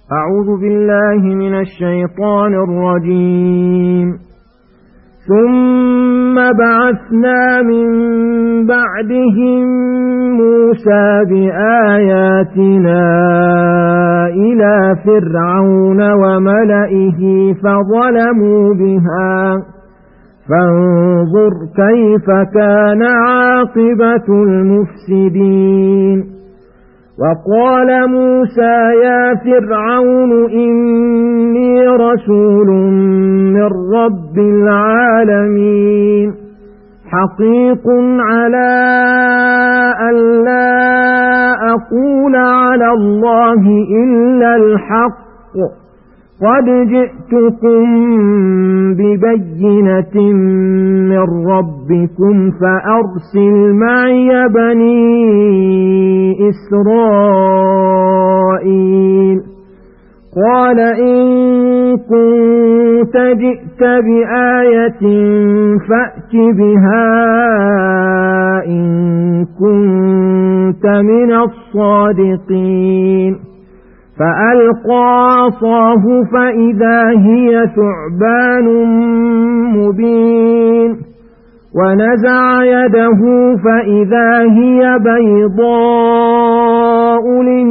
أعوذ بالله من الشيطان الرجيم. ثم بعثنا من بعدهم موسى بآياتنا إلى فرعون وملئه فظلموا بها فانظر كيف كان عاقبة المفسدين. وقال موسى يا فرعون إني رسول من رب العالمين حقيق على ألا أقول على الله إلا الحق قد جئتكم ببينة من ربكم فأرسل معي بني إسرائيل. قال إن كنت جئت بآية فأت بها إن كنت من الصادقين. فألقى عصاه فإذا هي ثعبان مبين ونزع يده فإذا هي بيضاء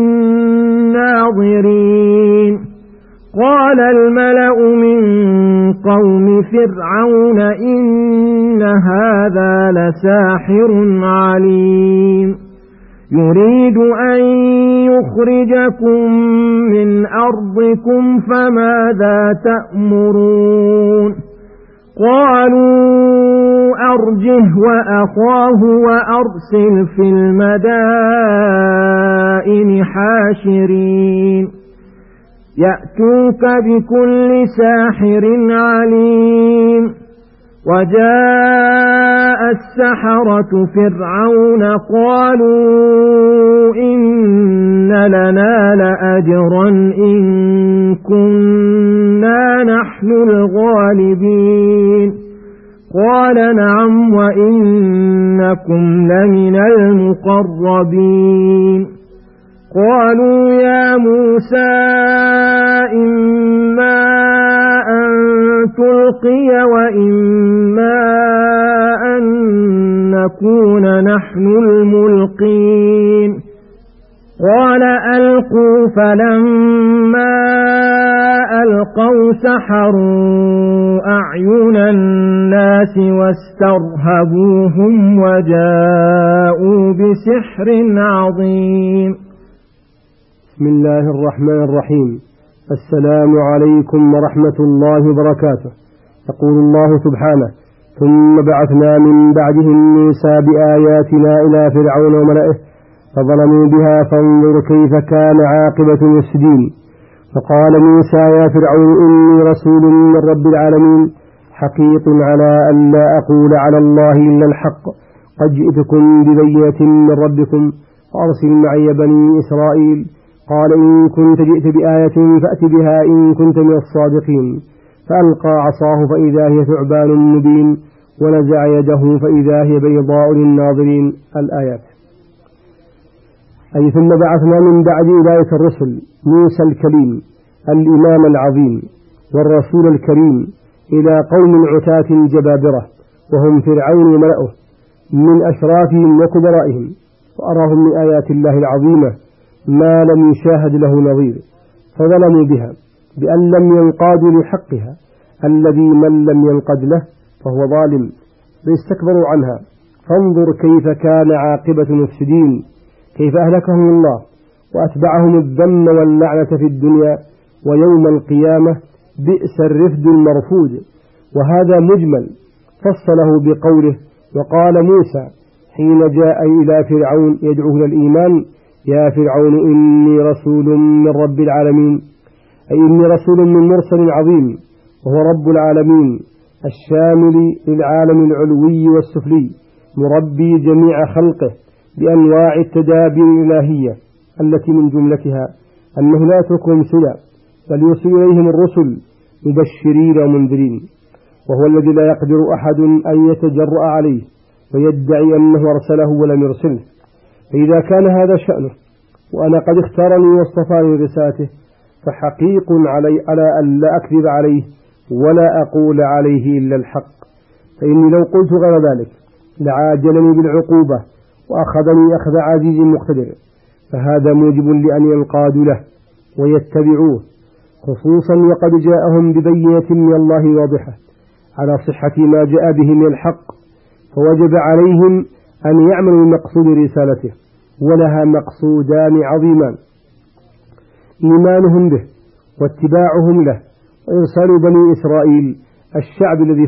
للناظرين. قال الملأ من قوم فرعون إن هذا لساحر عليم يريد أن يخرجكم من أرضكم فماذا تأمرون. قالوا أرجه وأخاه وأرسل في المدائن حاشرين يأتوك بكل ساحر عليم. وجاء السحرة فرعون قالوا إن لنا لأجرا إن كنا نحن الغالبين. قال نعم وإنكم لمن المقربين. قالوا يا موسى إما أن تلقي وإما أن نكون نحن الملقين. قال ألقوا فلما ألقوا سحروا أعين الناس واسترهبوهم وجاءوا بسحر عظيم. بسم الله الرحمن الرحيم. السلام عليكم ورحمة الله وبركاته. يقول الله سبحانه ثم بعثنا من بعدهم موسى بآياتنا إلى فرعون وملئه فظلموا بها فانظر كيف كان عاقبة المفسدين. فقال موسى يا فرعون إني رسول من رب العالمين حقيق على أن لا أقول على الله إلا الحق قد جئتكم ببينة من ربكم فأرسل معي بني إسرائيل. قال إن كنت جئت بآية فأت بها إن كنت من الصادقين. فألقى عصاه فإذا هي ثعبان مبين ونزع يده فإذا هي بيضاء للناظرين. الآيات. أي ثم بعثنا من بعد ولاية الرسل موسى الكليم الإمام العظيم والرسول الكريم إلى قوم عتاة جبابرة وهم فرعون وملئه من أشرافهم وكبرائهم وأراهم من آيات الله العظيمة ما لم يشاهد له نظير فظلموا بها بأن لم ينقادوا لحقها الذي من لم ينقد له فهو ظالم فاستكبروا عنها. فانظر كيف كان عاقبة المفسدين كيف أهلكهم الله وأتبعهم الذم واللعنة في الدنيا ويوم القيامة بئس الرفد المرفود. وهذا مجمل فصله بقوله وقال موسى حين جاء إلى فرعون يدعوه إلى الإيمان يا فرعون إني رسول من رب العالمين أي إني رسول من مرسل عظيم وهو رب العالمين الشامل للعالم العلوي والسفلي مربي جميع خلقه بأنواع التدابير الإلهية التي من جملتها أنه لا يتركهم سدى بل يرسل إليهم الرسل مبشرين ومنذرين. وهو الذي لا يقدر أحد أن يتجرأ عليه ويدعي أنه أرسله ولم يرسله. فإذا كان هذا شأنه وأنا قد اختارني واصطفاني لرسالته فحقيق على أن لا أكذب عليه ولا أقول عليه إلا الحق، فإني لو قلت غير ذلك لعاجلني بالعقوبة وأخذني أخذ عزيز مقتدر، فهذا موجب لأن ينقادوا له ويتبعوه، خصوصا وقد جاءهم ببينة من الله واضحة على صحة ما جاء به من الحق، فوجب عليهم أن يعملوا مقصود رسالته، ولها مقصودان عظيمان: إيمانهم به واتباعهم له، وإرسال بني إسرائيل الشعب الذي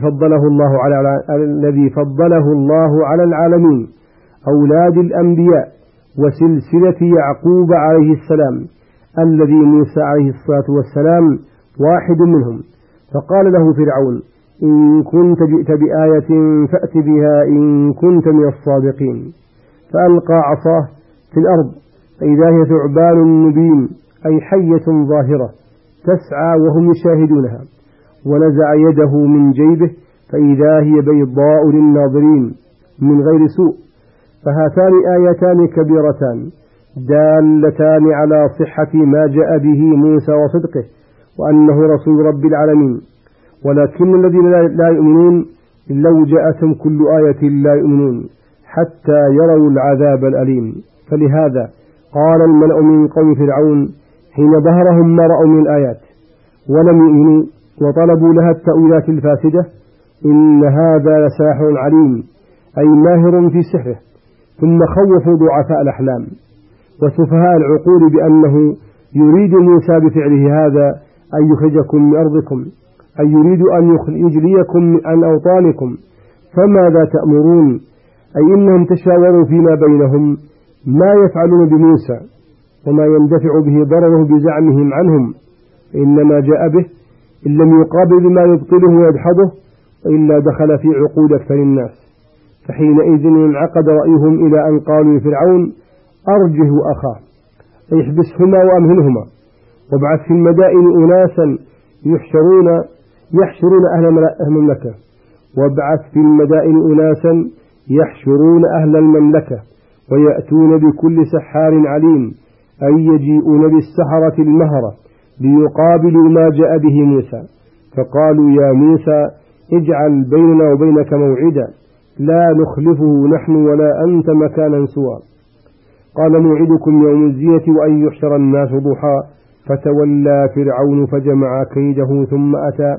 فضله الله على العالمين، أولاد الأنبياء وسلسلة يعقوب عليه السلام، الذي موسى عليه الصلاة والسلام واحد منهم. فقال له فرعون: إن كنت جئت بآية فأت بها إن كنت من الصادقين. فألقى عصاه في الأرض فإذا هي ثعبان مبين، أي حية ظاهرة تسعى وهم يشاهدونها، ونزع يده من جيبه فإذا هي بيضاء للناظرين من غير سوء. فهاتان آيتان كبيرتان دالتان على صحة ما جاء به موسى وصدقه، وأنه رسول رب العالمين. ولكن الذين لا يؤمنون لو جاءتهم كل آية لا يؤمنون حتى يروا العذاب الأليم. فلهذا قال الملأ من قوم فرعون حين ظهرهم ما رأوا من الآيات ولم يؤمنوا وطلبوا لها التأويلات الفاسدة: إن هذا لساحر عليم، أي ماهر في سحره. ثم خوفوا ضعفاء الأحلام وسفهاء العقول بأنه يريد موسى بفعله هذا أن يخرجكم من أرضكم، أي يريد أن يجليكم عن أوطانكم، فماذا تأمرون؟ أي إنهم تشاوروا فيما بينهم ما يفعلون بموسى وما يندفع به ضرره بزعمهم عنهم، إنما جاء به إن لم يقابل بما يبطله ويدحضه إلا دخل في عقول أكثر الناس. فحينئذ انعقد رأيهم إلى أن قالوا لفرعون: أرجه أخاه، أي احبسهما وأمهلهما، وابعث في المدائن أناسا يحشرون أهل المملكة ويأتون بكل سحار عليم، أي يجيئون بالسحرة المهرة ليقابلوا ما جاء به موسى. فقالوا: يا موسى اجعل بيننا وبينك موعدا لا نخلفه نحن ولا أنت مكانا سوى. قال: موعدكم يوم الزينة وأن يحشر الناس ضحى. فتولى فرعون فجمع كيده ثم أتى.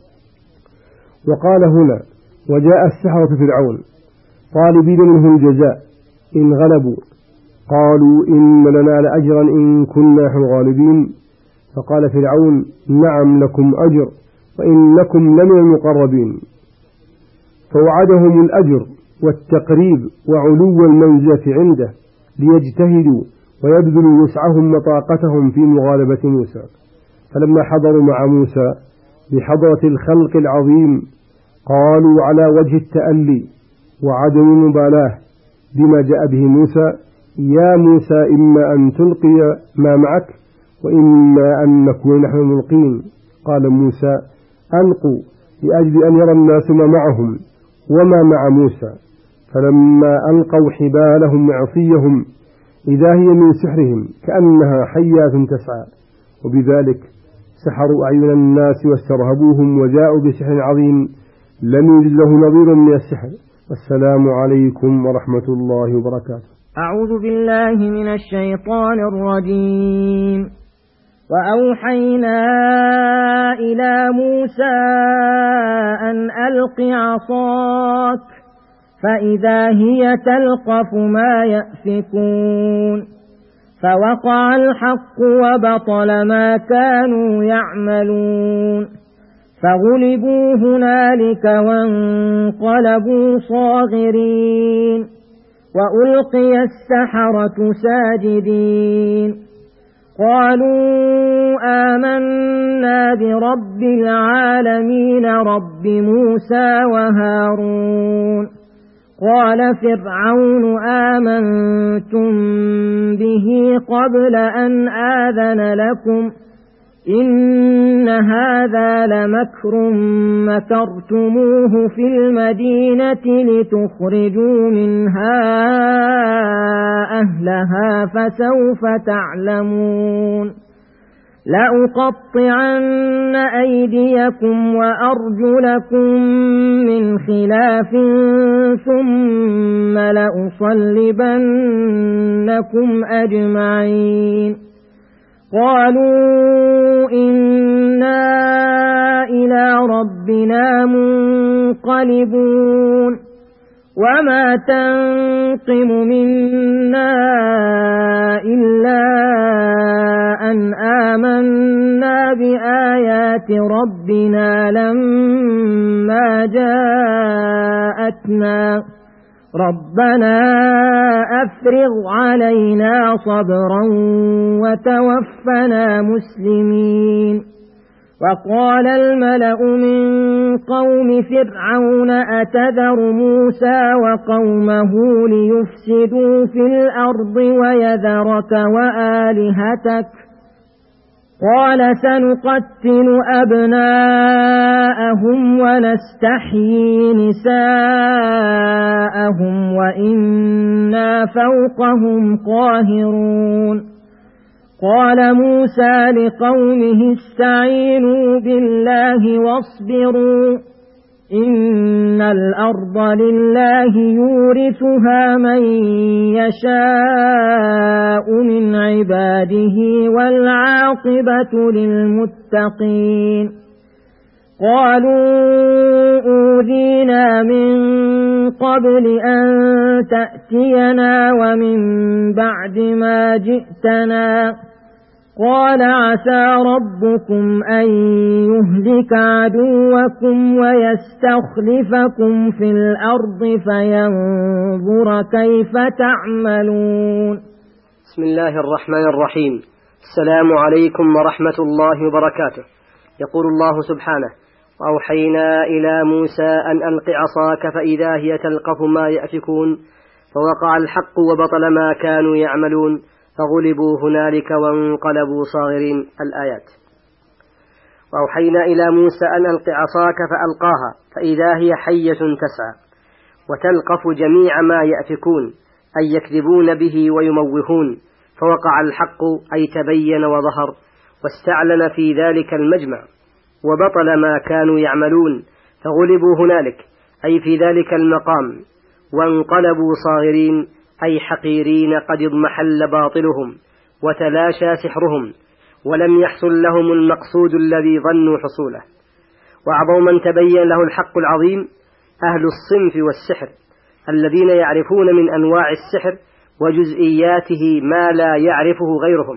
وقال هنا: وجاء السحرة فرعون طالبين منه الجزاء إن غلبوا، قالوا: إن لنا لأجرا إن كنا نحن غالبين. فقال فرعون: نعم لكم أجر وإنكم لمن المقربين. فوعدهم الأجر والتقريب وعلو المنزلة عنده ليجتهدوا ويبذلوا وسعهم وطاقتهم في مغالبة موسى. فلما حضروا مع موسى بحضرة الخلق العظيم قالوا على وجه التألي وعدم المبالاة بما جاء به موسى: يا موسى إما أن تلقي ما معك وإما أن نكون نحن الملقين. قال موسى: ألقوا، لأجل أن يرى الناس ما معهم وما مع موسى. فلما ألقوا حبالهم وعصيهم إذا هي من سحرهم كأنها حيات تسعى، وبذلك سحروا أعين الناس واسترهبوهم وجاءوا بسحر عظيم لم يوجد له نظير من السحر. والسلام عليكم ورحمة الله وبركاته. أعوذ بالله من الشيطان الرجيم. وأوحينا إلى موسى أن ألق عصاك فإذا هي تلقف ما يأفكون، فوقع الحق وبطل ما كانوا يعملون، فغلبوا هنالك وانقلبوا صاغرين، وألقي السحرة ساجدين، قالوا آمنا برب العالمين رب موسى وهارون. قال فرعون آمنتم به قبل أن آذن لكم إن هذا لمكر مكرتموه في المدينة لتخرجوا منها أهلها فسوف تعلمون. لأقطعن أيديكم وأرجلكم من خلاف ثم لأصلبنكم أجمعين قالوا إنا إلى ربنا منقلبون وما تنقم منا إلا أن آمنا بآيات ربنا لما جاءتنا ربنا أفرغ علينا صبرا وتوفنا مسلمين وقال الملأ من قوم فرعون أتذر موسى وقومه ليفسدوا في الأرض ويذرك وآلهتك قال سنقتل أبناءهم ونستحيي نساءهم وإنا فوقهم قاهرون قال موسى لقومه استعينوا بالله واصبروا إن الأرض لله يورثها من يشاء من عباده والعاقبة للمتقين قالوا أوذينا من قبل أن تأتينا ومن بعد ما جئتنا قال عسى ربكم أن يهلك عدوكم ويستخلفكم في الأرض فينظر كيف تعملون. بسم الله الرحمن الرحيم. السلام عليكم ورحمة الله وبركاته. يقول الله سبحانه: وأوحينا إلى موسى أن ألق عصاك فإذا هي تلقف ما يأفكون فوقع الحق وبطل ما كانوا يعملون فغلبوا هنالك وانقلبوا صاغرين. الآيات. وأوحينا إلى موسى أن ألق عصاك فألقاها فإذا هي حية تسعى وتلقف جميع ما يأفكون أي يكذبون به ويموهون فوقع الحق أي تبين وظهر واستعلن في ذلك المجمع وبطل ما كانوا يعملون فغلبوا هنالك أي في ذلك المقام وانقلبوا صاغرين أي حقيرين قد اضمحل باطلهم وتلاشى سحرهم ولم يحصل لهم المقصود الذي ظنوا حصوله. وأعظم من تبين له الحق العظيم أهل الصنف والسحر الذين يعرفون من أنواع السحر وجزئياته ما لا يعرفه غيرهم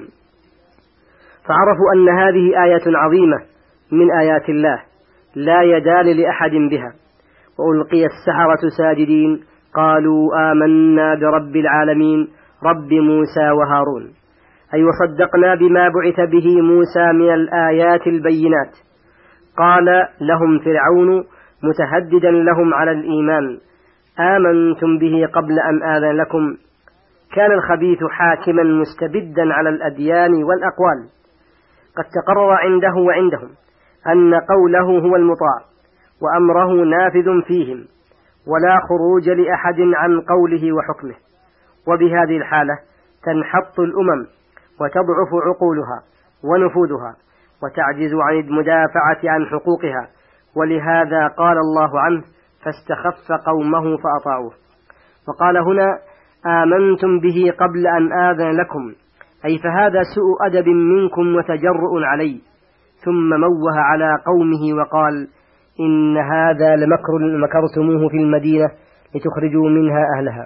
فعرفوا أن هذه آية عظيمة من آيات الله لا يدال لأحد بها. وألقي السحرة ساجدين قالوا آمنا برب العالمين رب موسى وهارون أي وصدقنا بما بعث به موسى من الآيات البينات. قال لهم فرعون متهددا لهم على الإيمان: آمنتم به قبل أن آذن لكم. كان الخبيث حاكما مستبدا على الأديان والأقوال قد تقرر عنده وعندهم أن قوله هو المطاع وأمره نافذ فيهم ولا خروج لأحد عن قوله وحكمه. وبهذه الحالة تنحط الأمم وتضعف عقولها ونفوذها وتعجز عن المدافعة عن حقوقها. ولهذا قال الله عنه: فاستخف قومه فأطاعوه. وقال هنا: آمنتم به قبل أن آذن لكم أي فهذا سوء أدب منكم وتجرؤ علي. ثم موه على قومه وقال: إن هذا لمكر مكرتموه في المدينة لتخرجوا منها أهلها.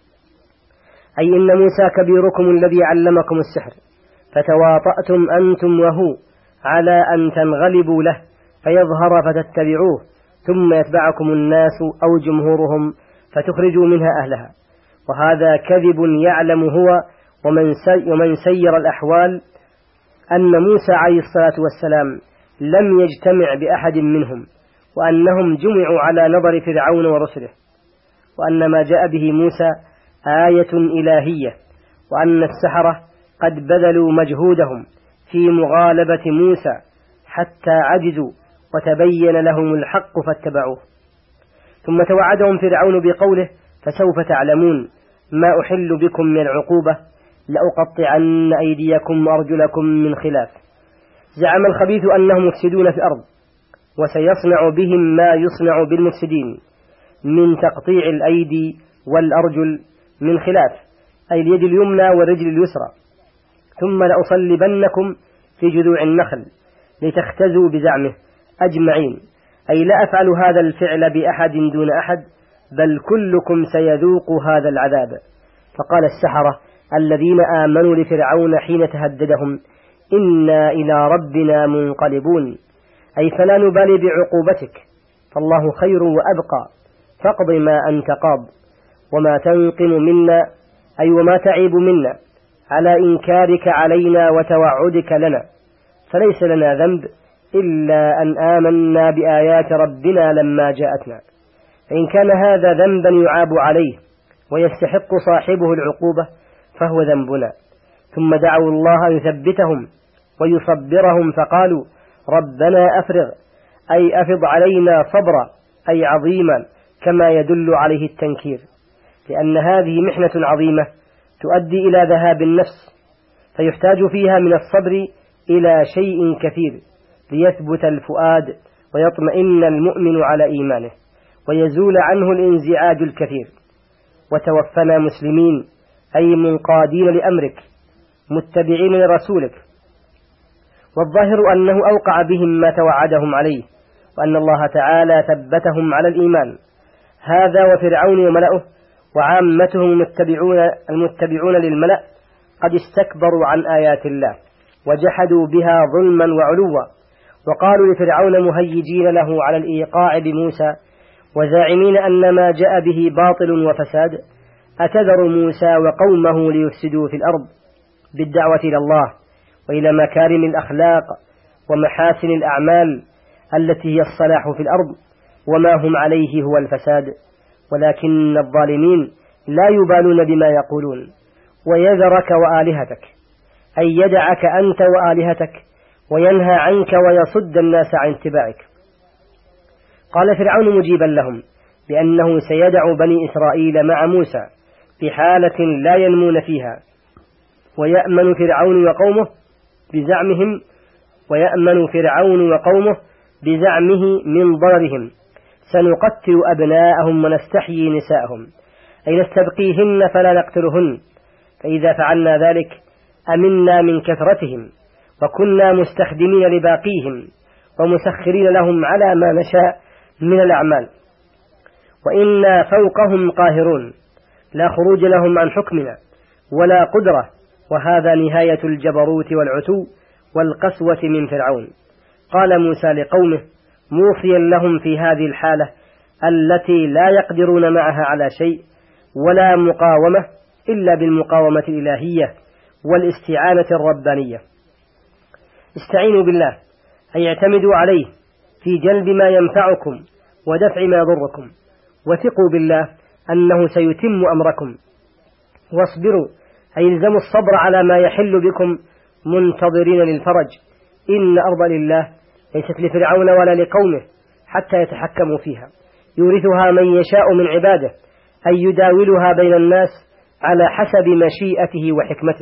أي إن موسى كبيركم الذي علمكم السحر فتواطأتم أنتم وهو على أن تنغلبوا له فيظهر فتتبعوه ثم يتبعكم الناس أو جمهورهم فتخرجوا منها أهلها. وهذا كذب يعلم هو ومن سير الأحوال أن موسى عليه الصلاة والسلام لم يجتمع بأحد منهم وأنهم جمعوا على نظر فرعون ورسله وأن ما جاء به موسى آية إلهية وأن السحرة قد بذلوا مجهودهم في مغالبة موسى حتى عجزوا وتبين لهم الحق فاتبعوه. ثم توعدهم فرعون بقوله: فسوف تعلمون ما أحل بكم من العقوبة لأقطعن أيديكم وأرجلكم من خلاف. زعم الخبيث أنهم مفسدون في الأرض، وسيصنع بهم ما يصنع بالمفسدين من تقطيع الأيدي والأرجل من خلاف، أي اليد اليمنى والرجل اليسرى، ثم لأصلبنكم في جذوع النخل لتختزوا بزعمه أجمعين، أي لا أفعل هذا الفعل بأحد دون أحد، بل كلكم سيذوق هذا العذاب. فقال السحرة الذين آمنوا لفرعون حين تهددهم: إنا إلى ربنا منقلبون، أي فلا نبالي بعقوبتك، فالله خير وأبقى، فاقض ما أنت قاض، وما تنقم منا، أي وما تعيب منا على إنكارك علينا وتوعدك لنا، فليس لنا ذنب إلا أن آمنا بآيات ربنا لما جاءتنا، فإن كان هذا ذنبا يعاب عليه ويستحق صاحبه العقوبة فهو ذنبنا. ثم دعوا الله أن يثبتهم ويصبرهم، فقالوا: ربنا أفرغ، أي أفض علينا صبرا، أي عظيما، كما يدل عليه التنكير، لأن هذه محنة عظيمة تؤدي إلى ذهاب النفس، فيحتاج فيها من الصبر إلى شيء كثير ليثبت الفؤاد ويطمئن المؤمن على إيمانه ويزول عنه الانزعاج الكثير. وتوفنا مسلمين، أي منقادين لأمرك متبعين لرسولك. والظاهر أنه أوقع بهم ما توعدهم عليه، وأن الله تعالى ثبتهم على الإيمان. هذا وفرعون وملأه وعامتهم المتبعون للملأ قد استكبروا عن آيات الله وجحدوا بها ظلما وعلوا، وقالوا لفرعون مهيجين له على الإيقاع بموسى وزاعمين أن ما جاء به باطل وفساد: أتذر موسى وقومه ليفسدوا في الأرض، بالدعوة إلى الله وإلى مكارم الأخلاق ومحاسن الأعمال التي هي الصلاح في الأرض، وما هم عليه هو الفساد. ولكن الظالمين لا يبالون بما يقولون، ويذرك وآلهتك، أي يدعك أنت وآلهتك وينهى عنك ويصد الناس عن اتباعك. قال فرعون مجيبا لهم بأنه سيدع بني إسرائيل مع موسى في حالة لا ينمون فيها، ويأمن فرعون وقومه بزعمه من ضررهم: سنقتل أبناءهم ونستحيي نساءهم، أي نستبقيهن فلا نقتلهن، فإذا فعلنا ذلك أمنا من كثرتهم، وكنا مستخدمين لباقيهم ومسخرين لهم على ما نشاء من الأعمال، وإنا فوقهم قاهرون، لا خروج لهم عن حكمنا ولا قدرة. وهذا نهاية الجبروت والعتو والقسوة من فرعون. قال موسى لقومه موصيا لهم في هذه الحالة التي لا يقدرون معها على شيء ولا مقاومة إلا بالمقاومة الإلهية والاستعانة الربانية: استعينوا بالله، أي اعتمدوا عليه في جلب ما ينفعكم ودفع ما يضركم، وثقوا بالله أنه سيتم أمركم، واصبروا، أي الزموا الصبر على ما يحل بكم منتظرين للفرج. إن أرض لله ليست لفرعون ولا لقومه حتى يتحكموا فيها، يورثها من يشاء من عباده، أي يداولها بين الناس على حسب مشيئته وحكمته.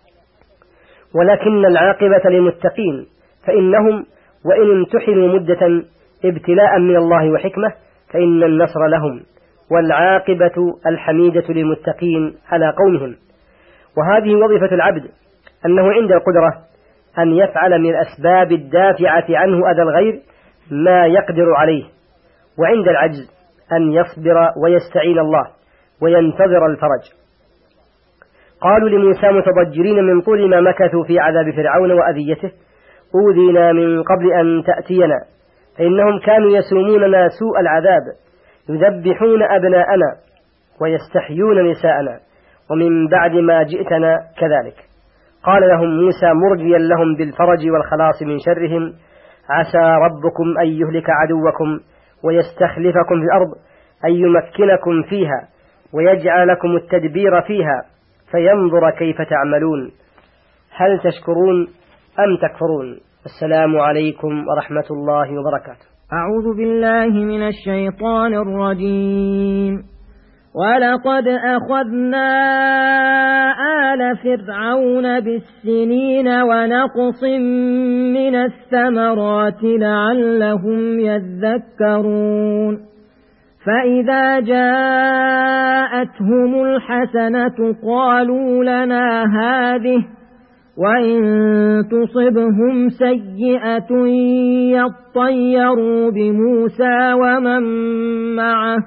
ولكن العاقبة للمتقين، فإنهم وإن امتحنوا مدة ابتلاء من الله وحكمة فإن النصر لهم، والعاقبة الحميدة للمتقين على قومهم. وهذه وظيفة العبد، أنه عند القدرة أن يفعل من الأسباب الدافعة عنه أذى الغير ما يقدر عليه، وعند العجز أن يصبر ويستعين الله وينتظر الفرج. قالوا لموسى متضجرين من طول ما مكثوا في عذاب فرعون وأذيته: أوذينا من قبل أن تأتينا، فإنهم كانوا يسوموننا سوء العذاب، يذبحون أبناءنا ويستحيون نساءنا، ومن بعد ما جئتنا كذلك. قال لهم موسى مرجيا لهم بالفرج والخلاص من شرهم: عسى ربكم أن يهلك عدوكم ويستخلفكم في الأرض، أن يمكنكم فيها ويجعل لكم التدبير فيها فينظر كيف تعملون، هل تشكرون أم تكفرون؟ السلام عليكم ورحمة الله وبركاته. أعوذ بالله من الشيطان الرجيم. ولقد أخذنا آل فرعون بالسنين ونقص من الثمرات لعلهم يذكرون فإذا جاءتهم الحسنة قالوا لنا هذه وإن تصبهم سيئة يطيروا بموسى ومن معه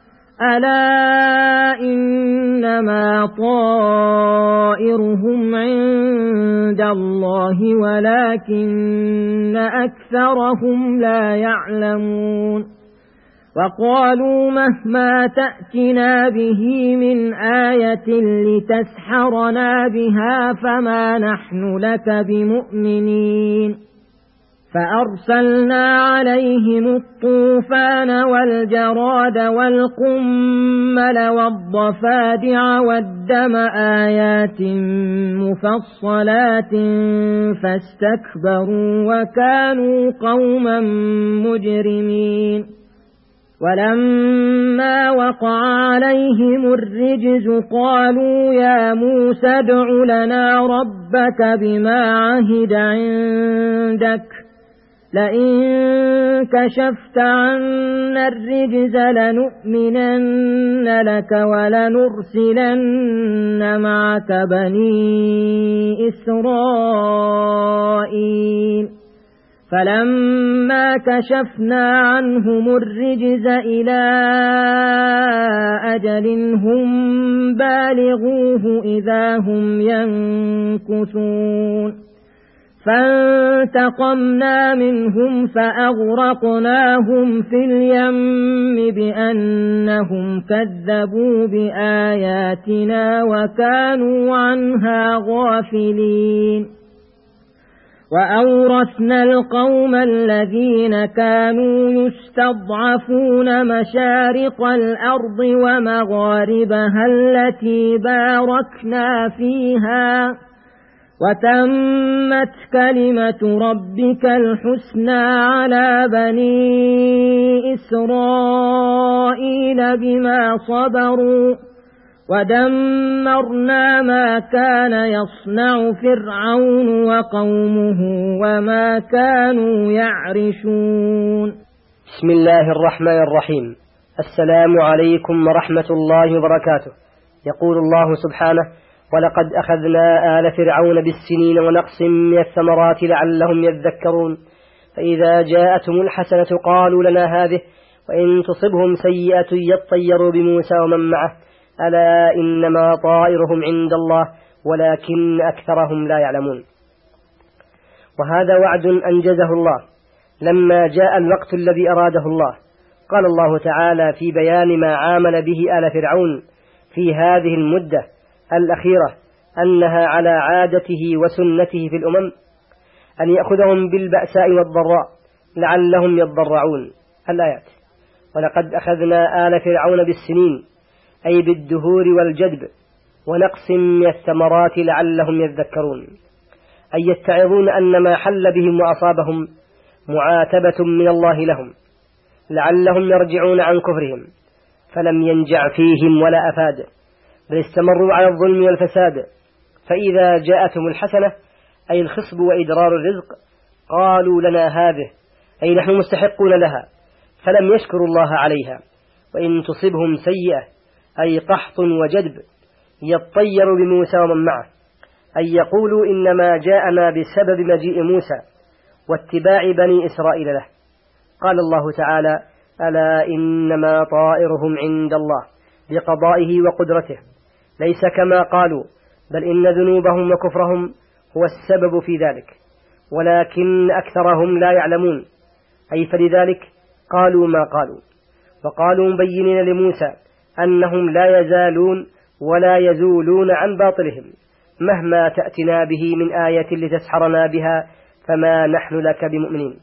ألا إنما طائرهم عند الله ولكن أكثرهم لا يعلمون وقالوا مهما تأتنا به من آية لتسحرنا بها فما نحن لك بمؤمنين فأرسلنا عليهم الطوفان والجراد والقمل والضفادع والدم آيات مفصلات فاستكبروا وكانوا قوما مجرمين ولما وقع عليهم الرجز قالوا يا موسى ادع لنا ربك بما عهد عندك لئن كشفت عنا الرجز لنؤمنن لك ولنرسلن معك بني إسرائيل فلما كشفنا عنهم الرجز إلى أجل هم بالغوه إذا هم ينكثون فانتقمنا منهم فأغرقناهم في اليم بأنهم كذبوا بآياتنا وكانوا عنها غافلين وأورثنا القوم الذين كانوا يستضعفون مشارق الأرض ومغاربها التي باركنا فيها وتمت كلمة ربك الحسنى على بني إسرائيل بما صبروا ودمرنا ما كان يصنع فرعون وقومه وما كانوا يعرشون. بسم الله الرحمن الرحيم. السلام عليكم ورحمة الله وبركاته. يقول الله سبحانه: ولقد أخذنا آل فرعون بالسنين ونقص من الثمرات لعلهم يذكرون فإذا جاءتهم الحسنة قالوا لنا هذه وإن تصبهم سيئة يطيروا بموسى ومن معه ألا إنما طائرهم عند الله ولكن أكثرهم لا يعلمون. وهذا وعد أنجزه الله لما جاء الوقت الذي أراده الله. قال الله تعالى في بيان ما عامل به آل فرعون في هذه المدة الأخيرة أنها على عادته وسنته في الأمم أن يأخذهم بالبأساء والضراء لعلهم يضرعون. الآيات: ولقد أخذنا آل فرعون بالسنين أي بالدهور والجدب ونقص من الثمرات لعلهم يذكرون أي يتعظون أن ما حل بهم وأصابهم معاتبة من الله لهم لعلهم يرجعون عن كفرهم فلم ينجع فيهم ولا أفاد بل استمروا على الظلم والفساد. فإذا جاءتهم الحسنة أي الخصب وإدرار الرزق قالوا لنا هذه أي نحن مستحقون لها فلم يشكروا الله عليها. وإن تصبهم سيئة أي قحط وجدب يطير بموسى ومن معه أي يقولوا إنما جاءنا بسبب مجيء موسى واتباع بني إسرائيل له. قال الله تعالى: ألا إنما طائرهم عند الله بقضائه وقدرته ليس كما قالوا بل إن ذنوبهم وكفرهم هو السبب في ذلك ولكن أكثرهم لا يعلمون أي فلذلك قالوا ما قالوا. وقالوا مبينين لموسى أنهم لا يزالون ولا يزولون عن باطلهم مهما تأتنا به من آية لتسحرنا بها فما نحن لك بمؤمنين.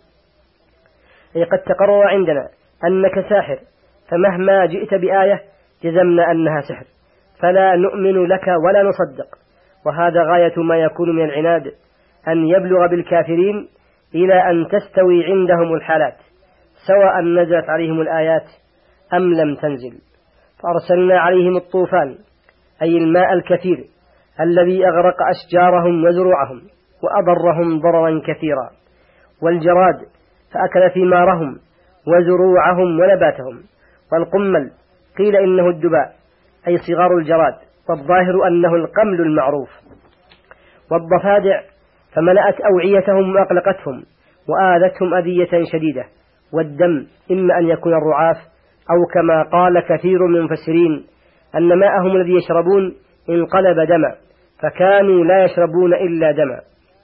أي قد تقرر عندنا أنك ساحر فمهما جئت بآية جزمنا أنها سحر فلا نؤمن لك ولا نصدق. وهذا غاية ما يكون من العناد أن يبلغ بالكافرين إلى أن تستوي عندهم الحالات سواء نزلت عليهم الآيات أم لم تنزل. فأرسلنا عليهم الطوفان أي الماء الكثير الذي أغرق أشجارهم وزروعهم وأضرهم ضررا كثيرا، والجراد فأكل ثمارهم وزروعهم ونباتهم، والقمل قيل إنه الدباء أي صغار الجراد، والظاهر أنه القمل المعروف، والضفادع فملأت أوعيتهم وأقلقتهم وآذتهم أذية شديدة، والدم إما أن يكون الرعاف أو كما قال كثير من المفسرين أن ماءهم الذي يشربون انقلب دما، فكانوا لا يشربون إلا دما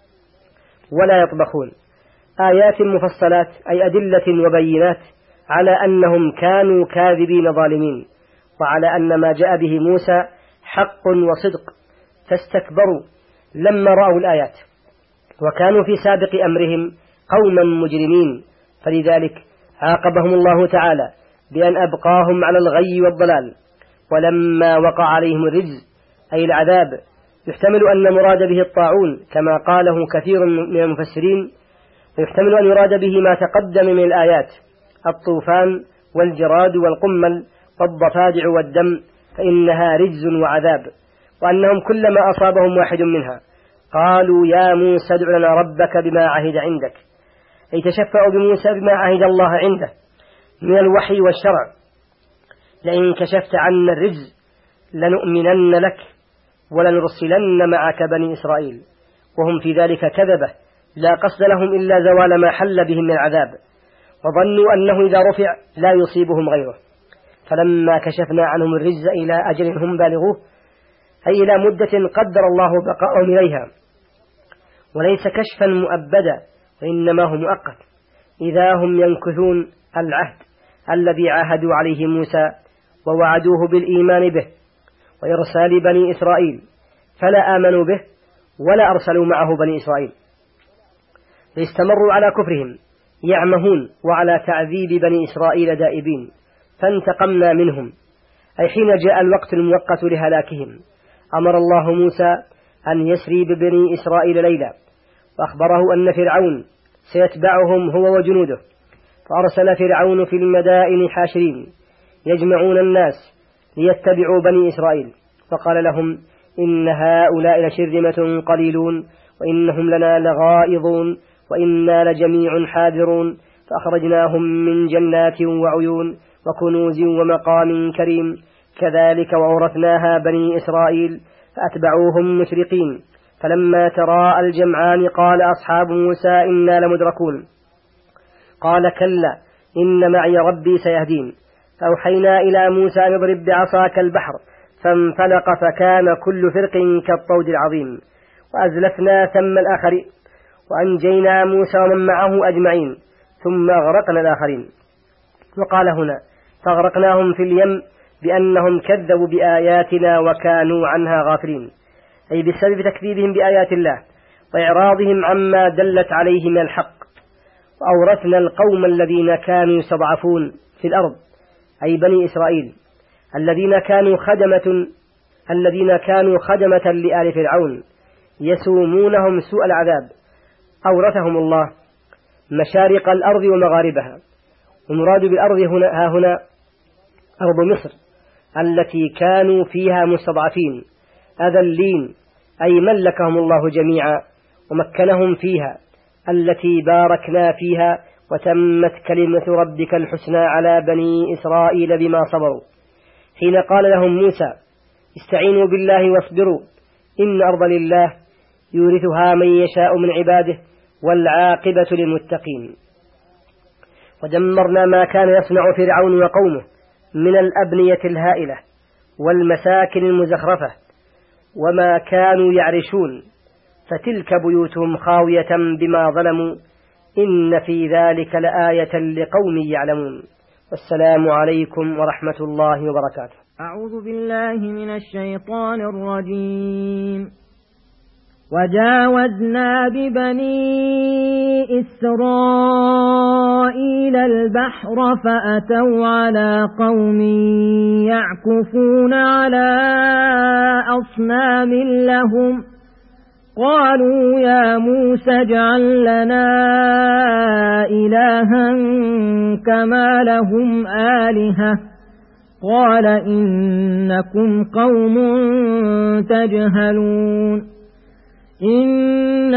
ولا يطبخون. آيات مفصلات أي أدلة وبينات على أنهم كانوا كاذبين ظالمين، وعلى أن ما جاء به موسى حق وصدق، فاستكبروا لما رأوا الآيات، وكانوا في سابق أمرهم قوما مجرمين، فلذلك عاقبهم الله تعالى بأن أبقاهم على الغي والضلال. ولما وقع عليهم الرجز أي العذاب يحتمل أن مراد به الطاعون كما قاله كثير من المفسرين، ويحتمل أن يراد به ما تقدم من الآيات الطوفان والجراد والقمل والضفادع والدم، فإنها رجز وعذاب، وأنهم كلما أصابهم واحد منها قالوا يا موسى ادع لنا ربك بما عهد عندك، أي تشفعوا بموسى بما عهد الله عنده من الوحي والشرع، لئن كشفت عنا الرجز لنؤمنن لك ولنرسلن معك بني إسرائيل، وهم في ذلك كذبة لا قصد لهم إلا زوال ما حل بهم من العذاب، وظنوا أنه إذا رفع لا يصيبهم غيره، فلما كشفنا عنهم الرجز إلى أجل هم بالغوه أي إلى مدة قدر الله بقاءهم إليها، وليس كشفا مؤبدا وإنما هو مؤقت، إذا هم ينكثون العهد الذي عاهدوا عليه موسى ووعدوه بالإيمان به وإرسال بني إسرائيل، فلا آمنوا به ولا أرسلوا معه بني إسرائيل، فاستمروا على كفرهم يعمهون وعلى تعذيب بني إسرائيل دائبين، فانتقمنا منهم، أي حين جاء الوقت المؤقت لهلاكهم أمر الله موسى أن يسري ببني إسرائيل ليلا، وأخبره أن فرعون سيتبعهم هو وجنوده، فأرسل فرعون في المدائن حاشرين يجمعون الناس ليتبعوا بني إسرائيل، فقال لهم إن هؤلاء لشرذمة قليلون وإنهم لنا لغائظون وإنا لجميع حاذرون، فأخرجناهم من جنات وعيون وكنوز ومقام كريم، كذلك وأورثناها بني إسرائيل فأتبعوهم مشرقين، فلما تراءى الجمعان قال أصحاب موسى إنا لمدركون، قال كلا إن معي ربي سيهدين، فأوحينا إلى موسى أن اضرب بعصاك البحر فانفلق فكان كل فرق كالطود العظيم، وأزلفنا ثم الآخرين وأنجينا موسى ومن معه أجمعين ثم أغرقنا الآخرين. وقال هنا فأغرقناهم في اليم بأنهم كذبوا بآياتنا وكانوا عنها غافلين، أي بسبب تكذيبهم بآيات الله وإعراضهم عما دلت عليه من الحق. وأورثنا القوم الذين كانوا يستضعفون في الأرض أي بني إسرائيل الذين كانوا خدمة لآل فرعون يسومونهم سوء العذاب، أورثهم الله مشارق الأرض ومغاربها، ومراد بالأرض هنا أرض مصر التي كانوا فيها مستضعفين أذلين، أي ملكهم الله جميعا ومكنهم فيها التي باركنا فيها، وتمت كلمة ربك الحسنى على بني إسرائيل بما صبروا، حين قال لهم موسى استعينوا بالله واصبروا إن أرض لله يورثها من يشاء من عباده والعاقبة للمتقين. ودمرنا ما كان يصنع فرعون وقومه من الأبنية الهائلة والمساكن المزخرفة وما كانوا يعرشون، فتلك بيوتهم خاوية بما ظلموا إن في ذلك لآية لقوم يعلمون. والسلام عليكم ورحمة الله وبركاته. أعوذ بالله من الشيطان الرجيم. وجاوزنا ببني إسرائيل البحر فأتوا على قوم يعكفون على أصنام لهم، قالوا يا موسى اجعل لنا إلها كما لهم آلهة قال إنكم قوم تجهلون إن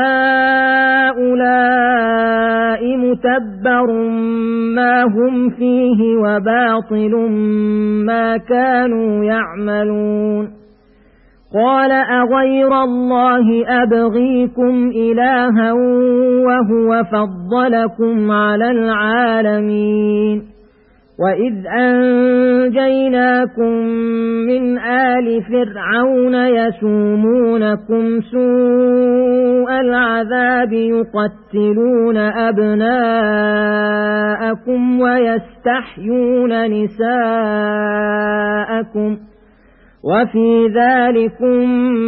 هؤلاء متبر ما هم فيه وباطل ما كانوا يعملون قال أغير الله أبغيكم إلها وهو فضلكم على العالمين وإذ أنجيناكم من آل فرعون يسومونكم سوء العذاب يقتلون أبناءكم ويستحيون نساءكم وفي ذلكم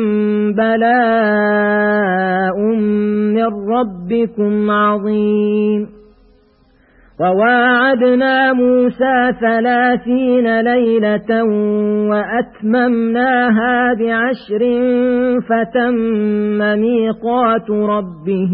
بلاء من ربكم عظيم وواعدنا موسى 30 ليلة وأتممناها ب10 فتم ميقات ربه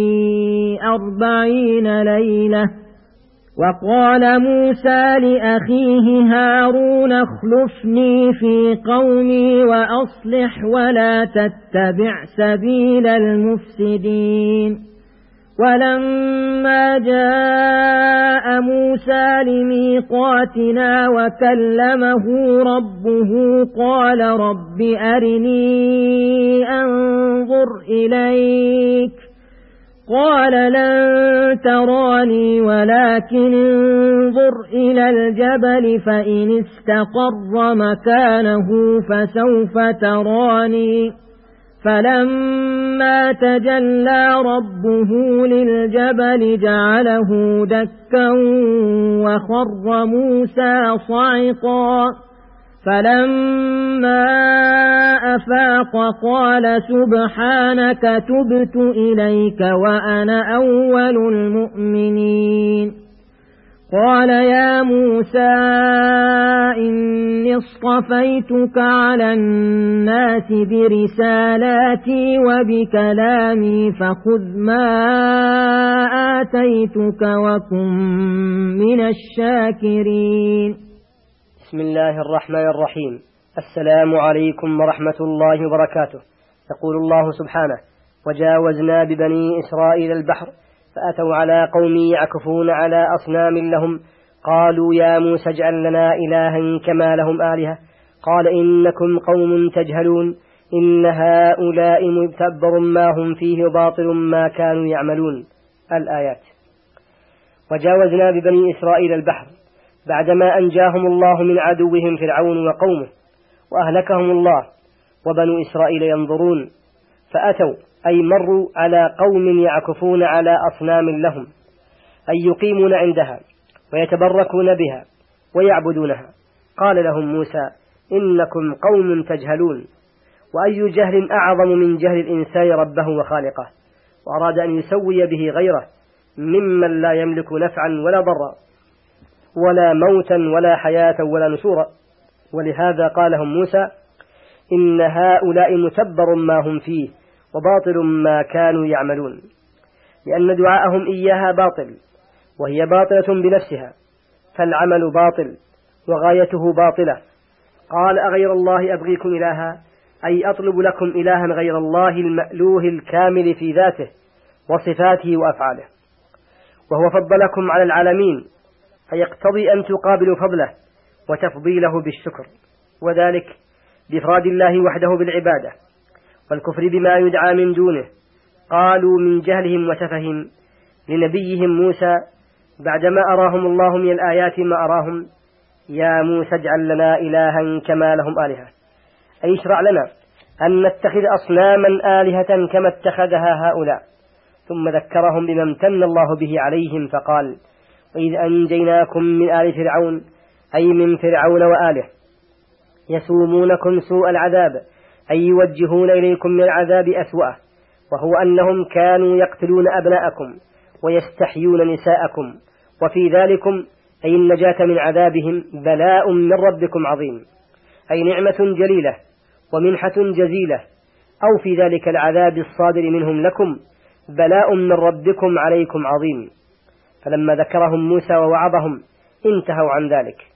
40 ليلة وقال موسى لأخيه هارون اخلفني في قومي وأصلح ولا تتبع سبيل المفسدين ولما جاء موسى لميقاتنا وكلمه ربه قال رب أرني أنظر إليك قال لن تراني ولكن انظر إلى الجبل فإن استقر مكانه فسوف تراني فلما تجلى ربه للجبل جعله دكا وخر موسى صعقا فلما أفاق قال سبحانك تبت إليك وأنا أول المؤمنين قال يا موسى إني اصطفيتك على الناس برسالاتي وبكلامي فخذ ما آتيتك وكن من الشاكرين بسم الله الرحمن الرحيم. السلام عليكم ورحمة الله وبركاته. يقول الله سبحانه: وجاوزنا ببني إسرائيل البحر فأتوا على قوم يعكفون على أصنام لهم قالوا يا موسى اجعل لنا إلها كما لهم آلهة قال إنكم قوم تجهلون إن هؤلاء متبر ما هم فيه وباطل ما كانوا يعملون. الآيات. وجاوزنا ببني إسرائيل البحر بعدما أنجاهم الله من عدوهم فرعون وقومه وأهلكهم الله وبنو إسرائيل ينظرون فأتوا أي مروا على قوم يعكفون على أصنام لهم أي يقيمون عندها ويتبركون بها ويعبدونها. قال لهم موسى إنكم قوم تجهلون، وأي جهل أعظم من جهل الإنسان ربه وخالقه، وأراد أن يسوي به غيره ممن لا يملك نفعا ولا ضرا ولا موتا ولا حياة ولا نشورا. ولهذا قالهم موسى إن هؤلاء متبر ما هم فيه وباطل ما كانوا يعملون، لأن دعاءهم إياها باطل وهي باطلة بنفسها، فالعمل باطل وغايته باطلة. قال أغير الله أبغيكم إلها أي أطلب لكم إلها غير الله المألوه الكامل في ذاته وصفاته وأفعاله، وهو فضلكم على العالمين، فيقتضي أن تقابلوا فضله وتفضيله بالشكر، وذلك بإفراد الله وحده بالعبادة والكفر بما يدعى من دونه. قالوا من جهلهم وسفههم لنبيهم موسى بعدما أراهم الله من الآيات ما أراهم: يا موسى اجعل لنا إلها كما لهم آلهة، أي اشرع لنا أن نتخذ أصناما آلهة كما اتخذها هؤلاء. ثم ذكرهم بما امتن الله به عليهم فقال: وإذ أنجيناكم من آل فرعون أي من فرعون وآله يسومونكم سوء العذاب أي يوجهون إليكم من العذاب أسوأه، وهو أنهم كانوا يقتلون أبناءكم ويستحيون نساءكم، وفي ذلكم أي النجاة من عذابهم بلاء من ربكم عظيم، أي نعمة جليلة ومنحة جزيلة، أو في ذلك العذاب الصادر منهم لكم بلاء من ربكم عليكم عظيم. فلما ذكرهم موسى ووعظهم انتهوا عن ذلك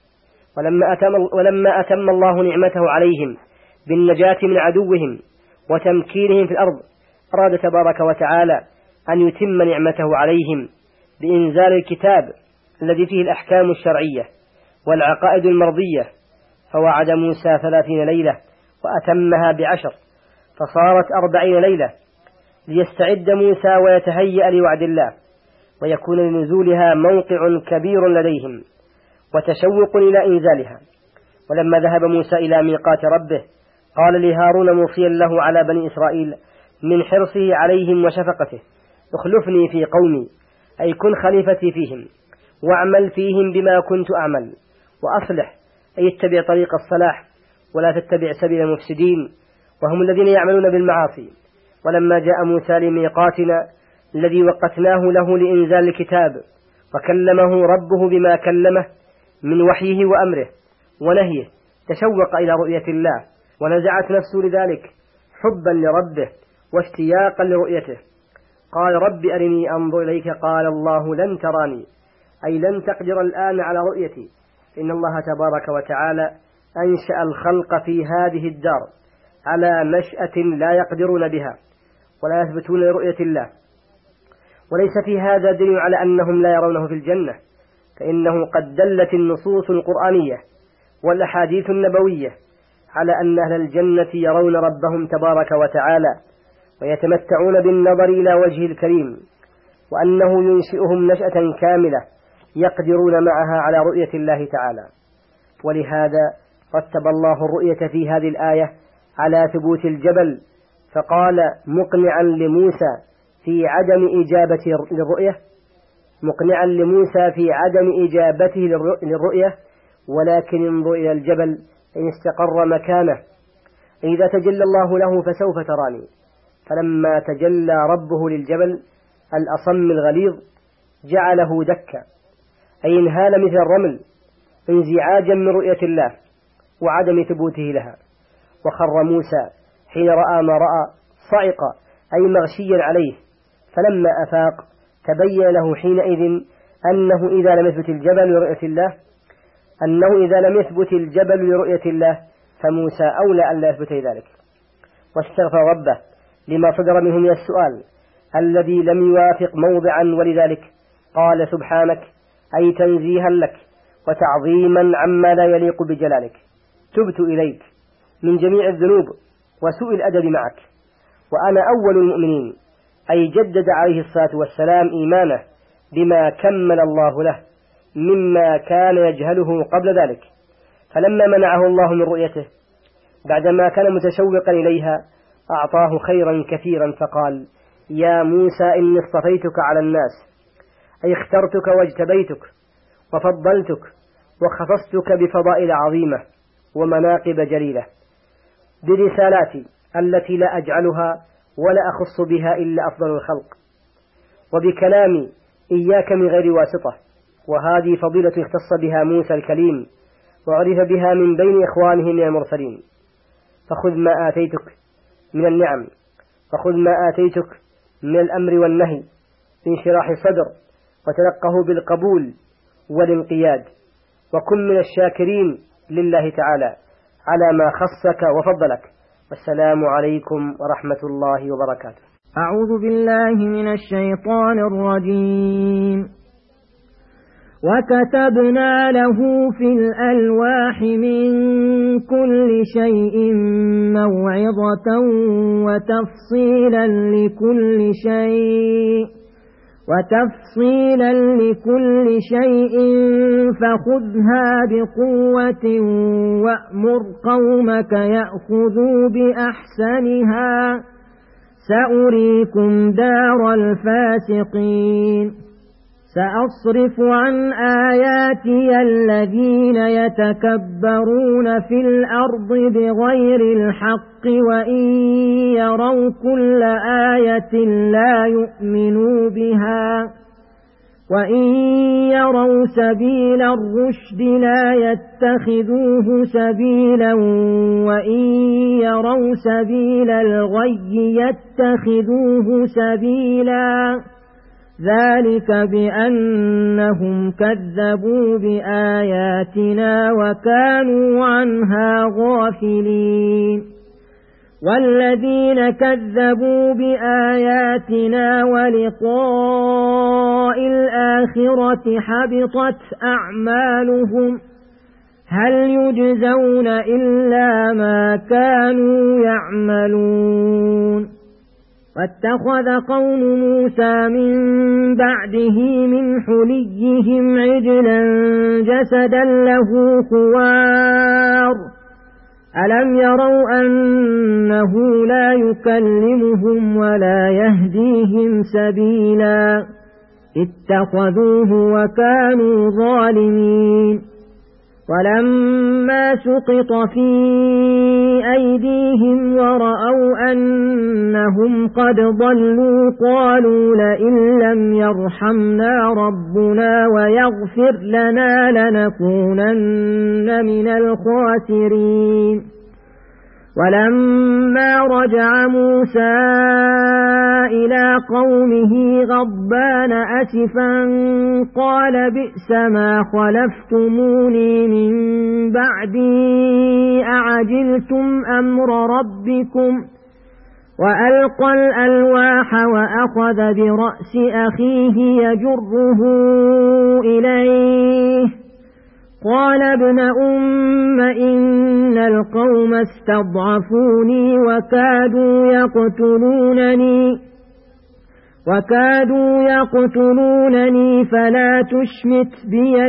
ولما أتم الله نعمته عليهم بالنجاة من عدوهم وتمكينهم في الأرض أراد تبارك وتعالى أن يتم نعمته عليهم بإنزال الكتاب الذي فيه الأحكام الشرعية والعقائد المرضية، فوعد موسى 30 ليلة وأتمها ب10 فصارت 40 ليلة ليستعد موسى ويتهيأ لوعد الله، ويكون لنزولها موقع كبير لديهم وتشوق إلى إنزالها. ولما ذهب موسى إلى ميقات ربه قال لهارون موصيا له على بني إسرائيل من حرصه عليهم وشفقته: اخلفني في قومي، أي كن خليفتي فيهم، واعمل فيهم بما كنت أعمل، وأصلح، أي اتبع طريق الصلاح ولا تتبع سبيل المفسدين وهم الذين يعملون بالمعاصي. ولما جاء موسى لميقاتنا الذي وقتناه له لإنزال الكتاب وكلمه ربه بما كلمه من وحيه وأمره ونهيه، تشوق إلى رؤية الله ونزعت نفسه لذلك حبا لربه واشتياقا لرؤيته. قال: رب أرني أنظر إليك. قال الله: لن تراني، أي لن تقدر الآن على رؤيتي، إن الله تبارك وتعالى أنشأ الخلق في هذه الدار على نشأة لا يقدرون بها ولا يثبتون لرؤية الله، وليس في هذا دليل على أنهم لا يرونه في الجنة، فإنه قد دلت النصوص القرآنية والأحاديث النبوية على أن أهل الجنة يرون ربهم تبارك وتعالى ويتمتعون بالنظر إلى وجهه الكريم، وأنه ينشئهم نشأة كاملة يقدرون معها على رؤية الله تعالى. ولهذا رتب الله الرؤية في هذه الآية على ثبوت الجبل، فقال مقنعا لموسى في عدم إجابته للرؤية: ولكن انظر إلى الجبل إن استقر مكانه إذا تجلى الله له فسوف تراني. فلما تجلى ربه للجبل الأصم الغليظ جعله دكا، أي انهال مثل الرمل انزعاجا من رؤية الله وعدم ثبوته لها. وخر موسى حين رأى ما رأى صعق، أي مغشيا عليه، فلما أفاق تبين له حينئذ أنه إذا لم يثبت الجبل لرؤية الله فموسى أولى أن لا يثبت ذلك، واستغفر ربه لما صدر منه من السؤال الذي لم يوافق موضعا، ولذلك قال: سبحانك، أي تنزيها لك وتعظيما عما لا يليق بجلالك، تبت إليك من جميع الذنوب وسوء الأدب معك، وأنا أول المؤمنين، أي جدد عليه الصلاة والسلام إيمانه بما كمل الله له مما كان يجهله قبل ذلك. فلما منعه الله من رؤيته بعدما كان متشوقا إليها أعطاه خيرا كثيرا، فقال: يا موسى إني اصطفيتك على الناس، أي اخترتك واجتبيتك وفضلتك وخصصتك بفضائل عظيمة ومناقب جليلة برسالاتي التي لا أجعلها ولا أخص بها إلا أفضل الخلق، وبكلامي إياك من غير واسطة. وهذه فضيلة اختص بها موسى الكليم وعرف بها من بين إخوانه من المرسلين. فخذ ما آتيتك من النعم، فخذ ما آتيتك من الأمر والنهي بانشراح صدر، وتلقه بالقبول والانقياد، وكن من الشاكرين لله تعالى على ما خصك وفضلك. والسلام عليكم ورحمة الله وبركاته. أعوذ بالله من الشيطان الرجيم. وكتبنا له في الألواح من كل شيء موعظة وتفصيلا لكل شيء فخذها بقوة وأمر قومك يأخذوا بأحسنها سأريكم دار الفاسقين. سأصرف عن آياتي الذين يتكبرون في الأرض بغير الحق وإن يروا كل آية لا يؤمنوا بها وإن يروا سبيل الرشد لا يتخذوه سبيلا وإن يروا سبيل الغي يتخذوه سبيلا ذلك بأنهم كذبوا بآياتنا وكانوا عنها غافلين والذين كذبوا بآياتنا ولقاء الآخرة حبطت أعمالهم هل يجزون إلا ما كانوا يعملون واتخذ قوم موسى من بعده من حليهم عجلا جسدا له خوار ألم يروا أنه لا يكلمهم ولا يهديهم سبيلا اتخذوه وكانوا ظالمين ولما سقط في أيديهم ورأوا أنهم قد ضلوا قالوا لئن لم يرحمنا ربنا ويغفر لنا لنكونن من الخاسرين ولما رجع موسى إلى قومه غضبان أسفا قال بئس ما خلفتموني من بعدي أعجلتم أمر ربكم وألقى الألواح وأخذ برأس أخيه يجره إليه قال ابن أم إن القوم استضعفوني وكادوا يقتلونني فلا تشمت بي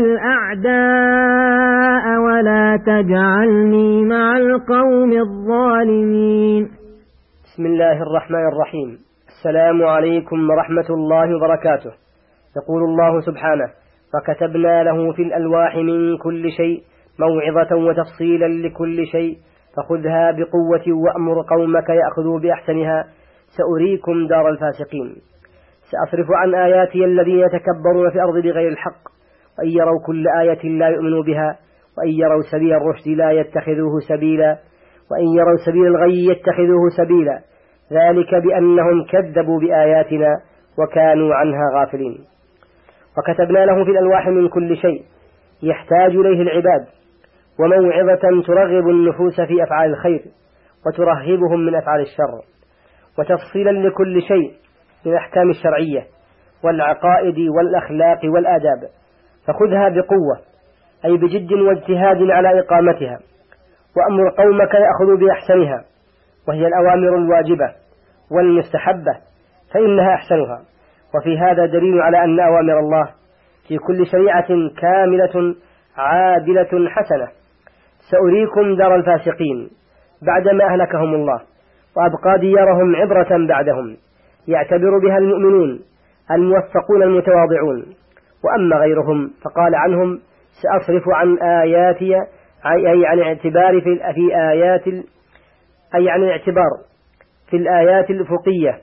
الأعداء ولا تجعلني مع القوم الظالمين. بسم الله الرحمن الرحيم. السلام عليكم ورحمة الله وبركاته. يقول الله سبحانه: فكتبنا له في الألواح من كل شيء موعظة وتفصيلا لكل شيء فخذها بقوة وأمر قومك يأخذوا بأحسنها سأريكم دار الفاسقين. سأصرف عن آياتي الذين يتكبرون في الأرض بغير الحق وإن يروا كل آية لا يؤمنوا بها وإن يروا سبيل الرشد لا يتخذوه سبيلا وإن يروا سبيل الغي يتخذوه سبيلا ذلك بأنهم كذبوا بآياتنا وكانوا عنها غافلين. وكتبنا له في الألواح من كل شيء يحتاج إليه العباد وموعظة ترغب النفوس في أفعال الخير وترهبهم من أفعال الشر وتفصيلا لكل شيء من الأحكام الشرعية والعقائد والأخلاق والآداب فخذها بقوة أي بجد واجتهاد على إقامتها وأمر قومك يأخذوا بأحسنها وهي الأوامر الواجبة والمستحبة فإنها أحسنها. وفي هذا دليل على أن أوامر الله في كل شريعة كاملة عادلة حسنة. سأريكم دار الفاسقين بعدما أهلكهم الله وأبقى ديارهم عبرة بعدهم يعتبر بها المؤمنون الموفقون المتواضعون. وأما غيرهم فقال عنهم: سأصرف عن آياتي أي عن الاعتبار في آيات أي عن الاعتبار في الآيات الأفقية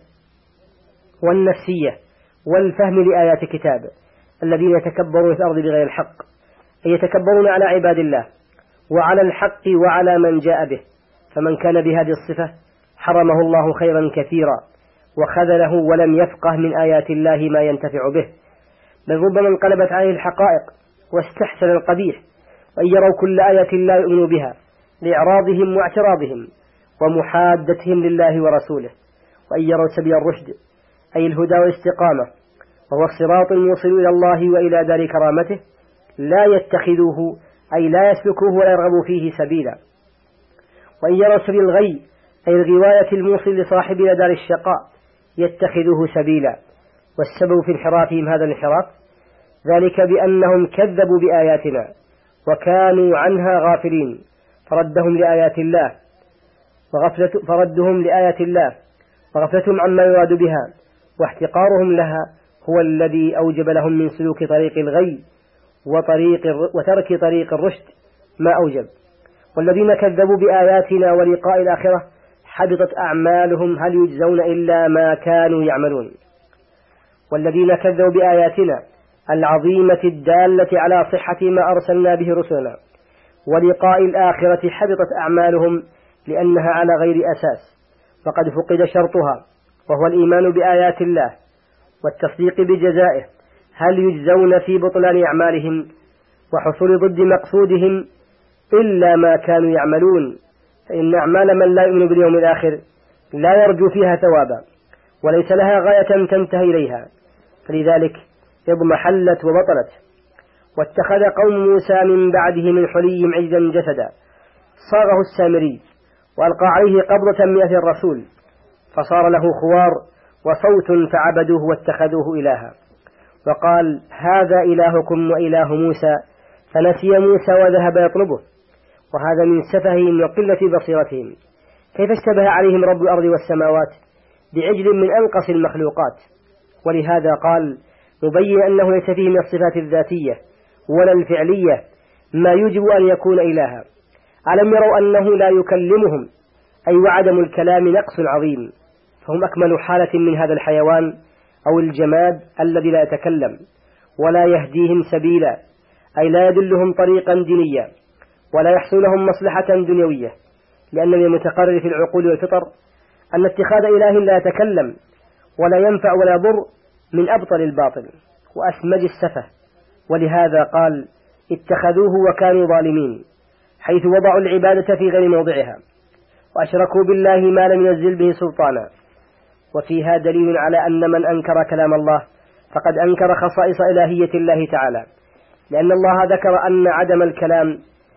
والنفسية والفهم لآيات الكتاب الذين يتكبرون في الأرض بغير الحق أي يتكبرون على عباد الله وعلى الحق وعلى من جاء به. فمن كان بهذه الصفة حرمه الله خيرا كثيرا وخذله ولم يفقه من آيات الله ما ينتفع به، بل ربما انقلبت عليه الحقائق واستحسن القبيح وأن يروا كل آية لا يؤمنوا بها لإعراضهم واعتراضهم ومحادتهم لله ورسوله، وأن يروا سبيل الرشد أي الهدى والاستقامة وهو الصراط الموصل إلى الله وإلى دار كرامته لا يتخذوه أي لا يسلكوه ولا يرغبوا فيه سبيلا. وأن يروا سبيل الغي أي الغواية الموصل لصاحب إلى دار الشقاء يتخذوه سبيلا. والسبب في انحرافهم هذا الانحراف ذلك بأنهم كذبوا بآياتنا وكانوا عنها غافلين فردهم لآيات الله وغفلتهم عما يراد بها واحتقارهم لها هو الذي أوجب لهم من سلوك طريق الغي وترك طريق الرشد ما أوجب. والذين كذبوا بآياتنا ولقاء الآخرة حبطت أعمالهم هل يجزون إلا ما كانوا يعملون. والذين كذبوا بآياتنا العظيمة الدالة على صحة ما أرسلنا به رسلنا ولقاء الآخرة حبطت أعمالهم لأنها على غير أساس فقد فقد شرطها وهو الإيمان بآيات الله والتصديق بجزائه، هل يجزون في بطلان أعمالهم وحصول ضد مقصودهم إلا ما كانوا يعملون، فإن أعمال من لا يؤمن باليوم الآخر لا يرجو فيها ثوابا وليس لها غاية تنتهي إليها، فلذلك اضمحلت وبطلت. واتخذ قوم موسى من بعده من حليهم عجلا جسدا صاغه السامري وألقى عليه قبضة من أثر الرسول فصار له خوار وصوت فعبدوه واتخذوه إلها، وقال هذا إلهكم وإله موسى، فنسي موسى وذهب يطلبه. وهذا من سفههم وقلة بصيرتهم، كيف اشتبه عليهم رب الأرض والسماوات بعجل من أنقص المخلوقات. ولهذا قال مبين أنه ليس فيه من الصفات الذاتية ولا الفعلية ما يجب أن يكون إلها. ألم يروا أنه لا يكلمهم، أي وعدم الكلام نقص عظيم، فهم أكمل حالة من هذا الحيوان أو الجماد الذي لا يتكلم ولا يهديهم سبيلا، أي لا يدلهم طريقا دينيا ولا يحصل لهم مصلحة دنيوية، لأن من المتقرر في العقول والفطر أن اتخاذ إله لا يتكلم ولا ينفع ولا يضر من أبطل الباطل وأسمج السفه. ولهذا قال اتخذوه وكانوا ظالمين، حيث وضعوا العبادة في غير موضعها وأشركوا بالله ما لم ينزل به سلطانا. وفيها دليل على أن من أنكر كلام الله فقد أنكر خصائص إلهية الله تعالى، لأن الله ذكر أن عدم الكلام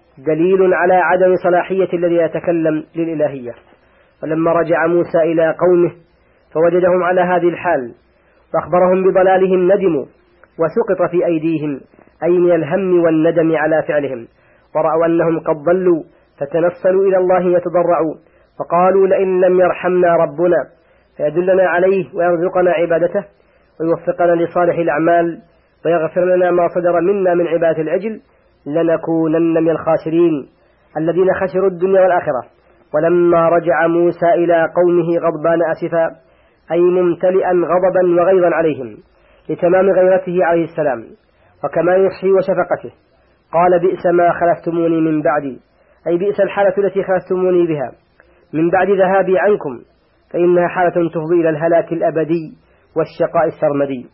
دليل على عدم صلاحية الذي يتكلم للإلهية. ولما رجع موسى إلى قومه فوجدهم على هذه الحال وأخبرهم بضلالهم ندموا وسقط في أيديهم، أي من الهم والندم على فعلهم، ورأوا أنهم قد ضلوا فتنصلوا إلى الله يتضرعوا فقالوا لئن لم يرحمنا ربنا فيدلنا عليه ويرزقنا عبادته ويوفقنا لصالح الأعمال ويغفر لنا ما صدر منا من عبادة العجل لنكونن من الخاسرين الذين خسروا الدنيا والآخرة. ولما رجع موسى إلى قومه غضبان أسفا، أي ممتلئا غضبا وغيظا عليهم لتمام غيرته عليه السلام وكمال نصحه وشفقته، قال بئس ما خلفتموني من بعدي، أي بئس الحالة التي خلفتموني بها من بعد ذهابي عنكم، فإنها حالة تفضي إلى الهلاك الأبدي والشقاء السرمدي.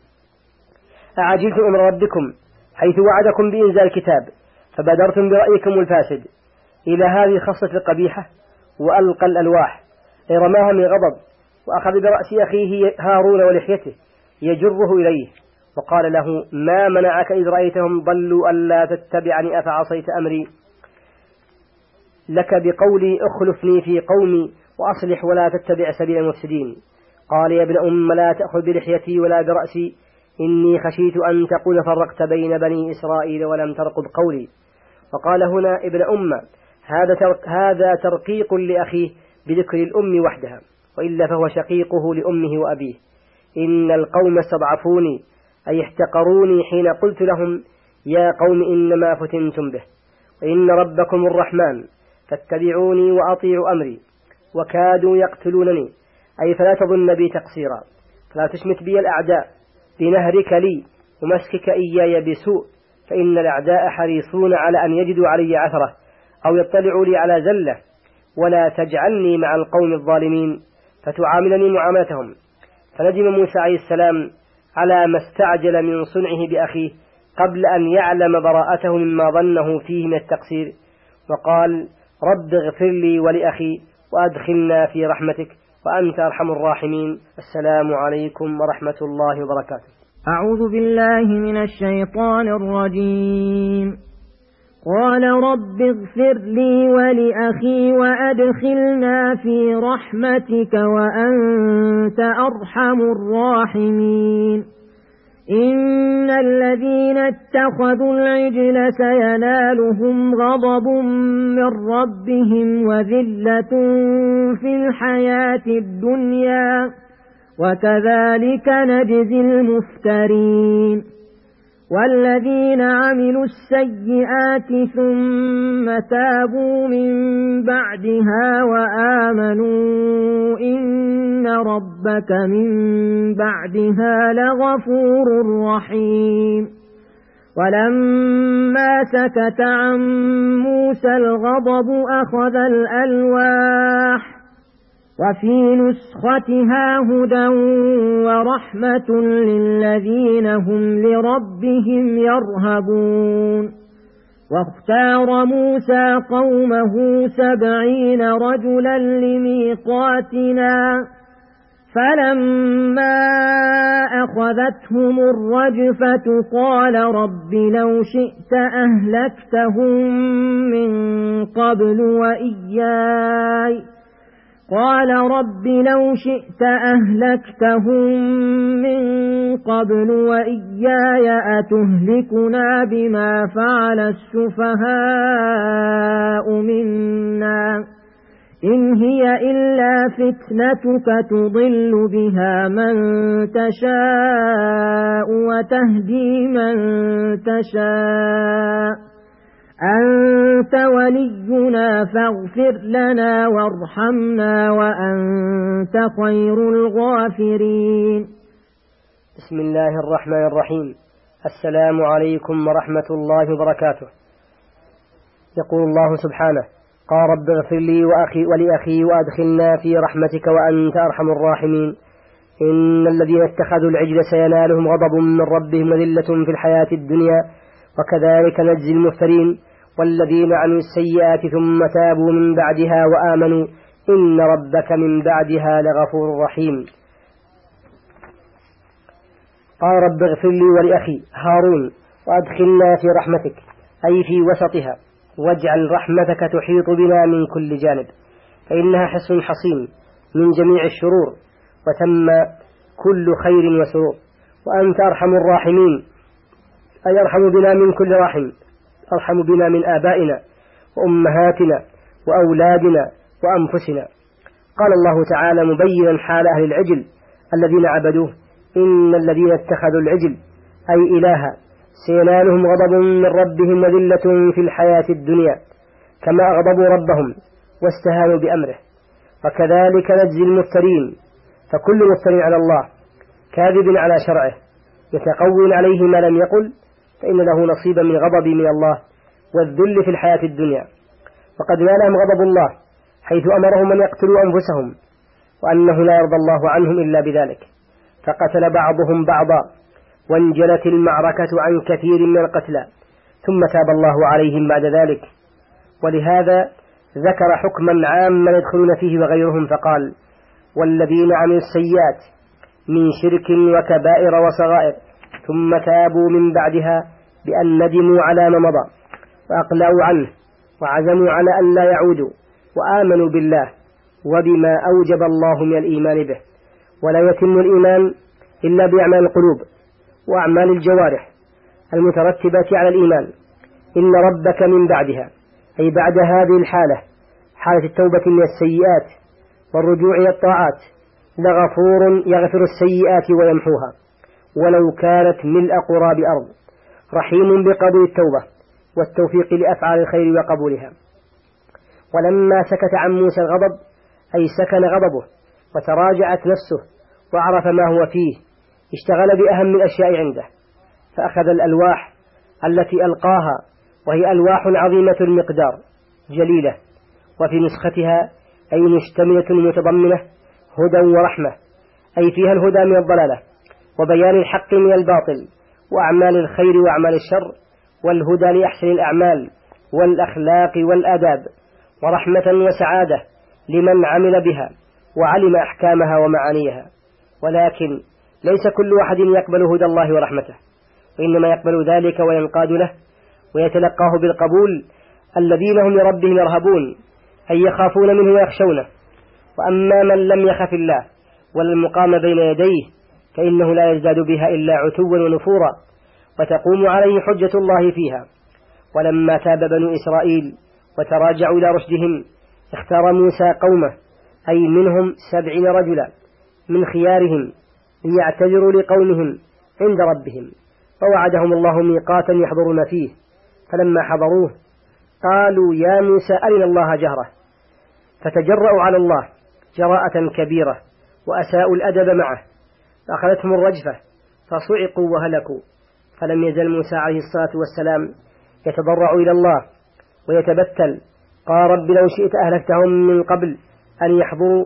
أعجلتم أمر ربكم حيث وعدكم بإنزال الكتاب فبادرتم برأيكم الفاسد إلى هذه الخصلة القبيحة، وألقى الألواح أي رماها من غضب، وأخذ برأس أخيه هارون ولحيته يجره إليه وقال له ما منعك إذ رأيتهم ضلوا ألا تتبعني أفعصيت أمري، لك بقولي اخلفني في قومي وأصلح ولا تتبع سبيل المفسدين. قال يا ابن أم لا تأخذ بلحيتي ولا برأسي إني خشيت أن تقول فرقت بين بني إسرائيل ولم ترقب قولي. وقال هنا ابن أم هذا ترقيق لأخيه بذكر الأم وحدها، وإلا فهو شقيقه لأمه وأبيه. إن القوم استضعفوني أي احتقروني حين قلت لهم يا قوم إنما فتنتم به، وإن ربكم الرحمن فاتبعوني وأطيعوا أمري، وكادوا يقتلونني أي فلا تظن بي تقصيرا، فلا تشمت بي الأعداء بنهرك لي ومسكك إياي بسوء، فإن الأعداء حريصون على أن يجدوا علي عثرة أو يطلعوا لي على زلة، ولا تجعلني مع القوم الظالمين فتعاملني معاملتهم. فندم موسى عليه السلام على ما استعجل من صنعه بأخيه قبل أن يعلم براءته مما ظنه فيه من التقصير، وقال رب اغفر لي ولأخي وأدخلنا في رحمتك وأنت أرحم الراحمين. السلام عليكم ورحمة الله وبركاته. أعوذ بالله من الشيطان الرجيم. قال رب اغفر لي ولأخي وأدخلنا في رحمتك وأنت أرحم الراحمين. إن الذين اتخذوا العجل سينالهم غضب من ربهم وذلة في الحياة الدنيا وكذلك نجزي المفترين. والذين عملوا السيئات ثم تابوا من بعدها وآمنوا إن ربك من بعدها لغفور رحيم. ولما سكت عن موسى الغضب أخذ الألواح وفي نسختها هدى ورحمة للذين هم لربهم يرهبون. واختار موسى قومه 70 رجلا لميقاتنا فلما أخذتهم الرجفة قال رب لو شئت أهلكتهم من قبل وإياي أتهلكنا بما فعل السفهاء منا إن هي إلا فتنتك تضل بها من تشاء وتهدي من تشاء أنت ولينا فاغفر لنا وارحمنا وأنت خير الغافرين. بسم الله الرحمن الرحيم. السلام عليكم ورحمة الله وبركاته. يقول الله سبحانه: قال رب اغفر لي ولأخي وأدخلنا في رحمتك وأنت أرحم الراحمين. إن الذين اتخذوا العجل سينالهم غضب من ربهم وذلة في الحياة الدنيا وكذلك نجزي المفترين. والذين عملوا السيئات ثم تابوا من بعدها وآمنوا إن ربك من بعدها لغفور رحيم. قال رب اغفر لي ولأخي هارون وأدخلنا في رحمتك أي في وسطها، واجعل رحمتك تحيط بنا من كل جانب، فإنها حصن حصين من جميع الشرور وتم كل خير وسرور. وأنت أرحم الراحمين أي أرحم بنا من كل راحم، أرحم بنا من آبائنا وأمهاتنا وأولادنا وأنفسنا. قال الله تعالى مبينا حال أهل العجل الذين عبدوه: إن الذين اتخذوا العجل أي إلها سينالهم غضب من ربهم وذلة في الحياة الدنيا كما أغضبوا ربهم واستهانوا بأمره. وكذلك نجزي المفترين، فكل مفتر على الله كاذب على شرعه يتقول عليه ما لم يقل فإن له نصيبا من غضب من الله والذل في الحياة الدنيا. وقد نالهم غضب الله حيث أمرهم أن يقتلوا أنفسهم، وأنه لا يرضى الله عنهم إلا بذلك، فقتل بعضهم بعضا وانجلت المعركة عن كثير من القتلى، ثم تاب الله عليهم بعد ذلك. ولهذا ذكر حكما عاما يدخلون فيه وغيرهم فقال: والذين عملوا السيئات من شرك وكبائر وصغائر ثم تابوا من بعدها بأن ندموا على ما مضى وأقلعوا عنه وعزموا على أن لا يعودوا وآمنوا بالله وبما أوجب الله من الإيمان به. ولا يتم الإيمان إلا بأعمال القلوب وأعمال الجوارح المترتبة على الإيمان. إن ربك من بعدها أي بعد هذه الحالة، حالة التوبة من السيئات والرجوع إلى الطاعات، لغفور يغفر السيئات ويمحوها ولو كانت ملء قراب أرض، رحيم بقبول التوبة والتوفيق لأفعال الخير وقبولها. ولما سكت عن موسى الغضب أي سكن غضبه وتراجعت نفسه وعرف ما هو فيه، اشتغل بأهم الأشياء عنده، فأخذ الألواح التي ألقاها، وهي ألواح عظيمة المقدار جليلة، وفي نسختها أي مشتملة متضمنة هدى ورحمة، أي فيها الهدى من الضلالة وبيان الحق من الباطل وأعمال الخير وأعمال الشر، والهدى لأحسن الأعمال والأخلاق والآداب، ورحمة وسعادة لمن عمل بها وعلم أحكامها ومعانيها. ولكن ليس كل واحد يقبل هدى الله ورحمته، وإنما يقبل ذلك وينقاد له ويتلقاه بالقبول الذين هم لربهم يرهبون، أي يخافون منه ويخشونه. وأما من لم يخف الله ولا المقام بين يديه فإنه لا يزداد بها إلا عتوا ونفورا، وتقوم عليه حجة الله فيها. ولما تاب بنو إسرائيل وتراجعوا إلى رشدهم اختار موسى قومه أي منهم 70 رجلا من خيارهم ليعتذروا لقومهم عند ربهم، فوعدهم الله ميقاتا يحضرون فيه. فلما حضروه قالوا: يا موسى أرنا الله جهرة، فتجرأوا على الله جراءة كبيرة وأساءوا الأدب معه، فأخذتهم الرجفة فصعقوا وهلكوا. فلم يزل موسى عليه الصلاة والسلام يتضرع إلى الله ويتبتل: قال رب لو شئت أهلكتهم من قبل أن يحضروا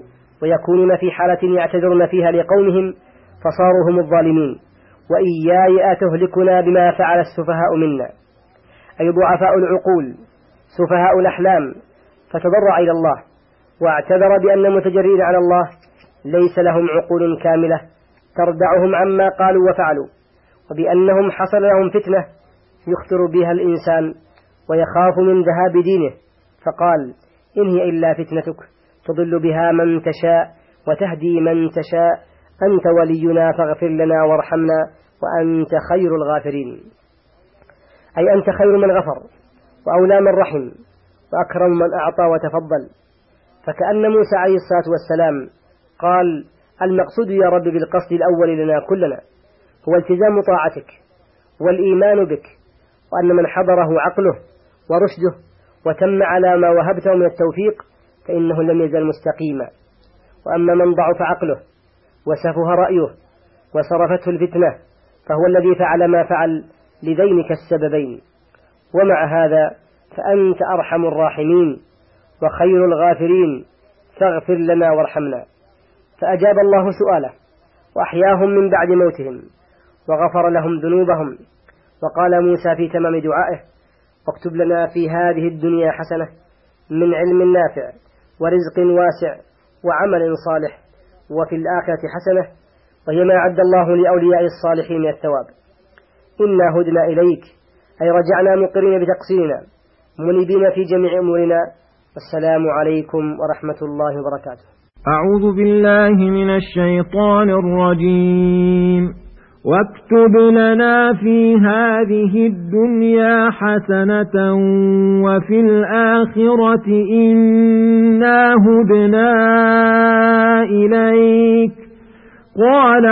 ويكونون في حالة يعتذرون فيها لقومهم فصاروا هم الظالمين. وإياي أتهلكنا بما فعل السفهاء منا، أي ضعفاء العقول سفهاء الأحلام، فتضرع إلى الله واعتذر بأن المتجرئين على الله ليس لهم عقول كاملة تردعهم عما قالوا وفعلوا، وبأنهم حصل لهم فتنة يخطر بها الإنسان ويخاف من ذهاب دينه، فقال إن هي إلا فتنتك تضل بها من تشاء وتهدي من تشاء، أنت ولينا فاغفر لنا وارحمنا وأنت خير الغافرين. أي أنت خير من غفر وأولى من رحم وأكرم من أعطى وتفضل. فكأن موسى عليه الصلاة والسلام قال المقصود يا رب بالقصد الأول لنا كلنا هو التزام طاعتك والإيمان بك، وأن من حضره عقله ورشده وتم على ما وهبته من التوفيق فإنه لم يزل مستقيما. وأما من ضعف عقله وسفه رأيه وصرفته الفتنة فهو الذي فعل ما فعل لذينك السببين. ومع هذا فأنت أرحم الراحمين وخير الغافرين فاغفر لنا وارحمنا. فأجاب الله سؤاله وأحياهم من بعد موتهم وغفر لهم ذنوبهم. وقال موسى في تمام دعائه واكتب لنا في هذه الدنيا حسنة من علم نافع ورزق واسع وعمل صالح، وفي الآخرة حسنة وهي ما أعد الله لأولياء الصالحين من الثواب. إنا هدنا إليك أي رجعنا مقرين بتقصيرنا منيبين في جميع أمورنا. والسلام عليكم ورحمة الله وبركاته. أعوذ بالله من الشيطان الرجيم. واكتب لنا في هذه الدنيا حسنة وفي الآخرة إنا هدنا إليك. قال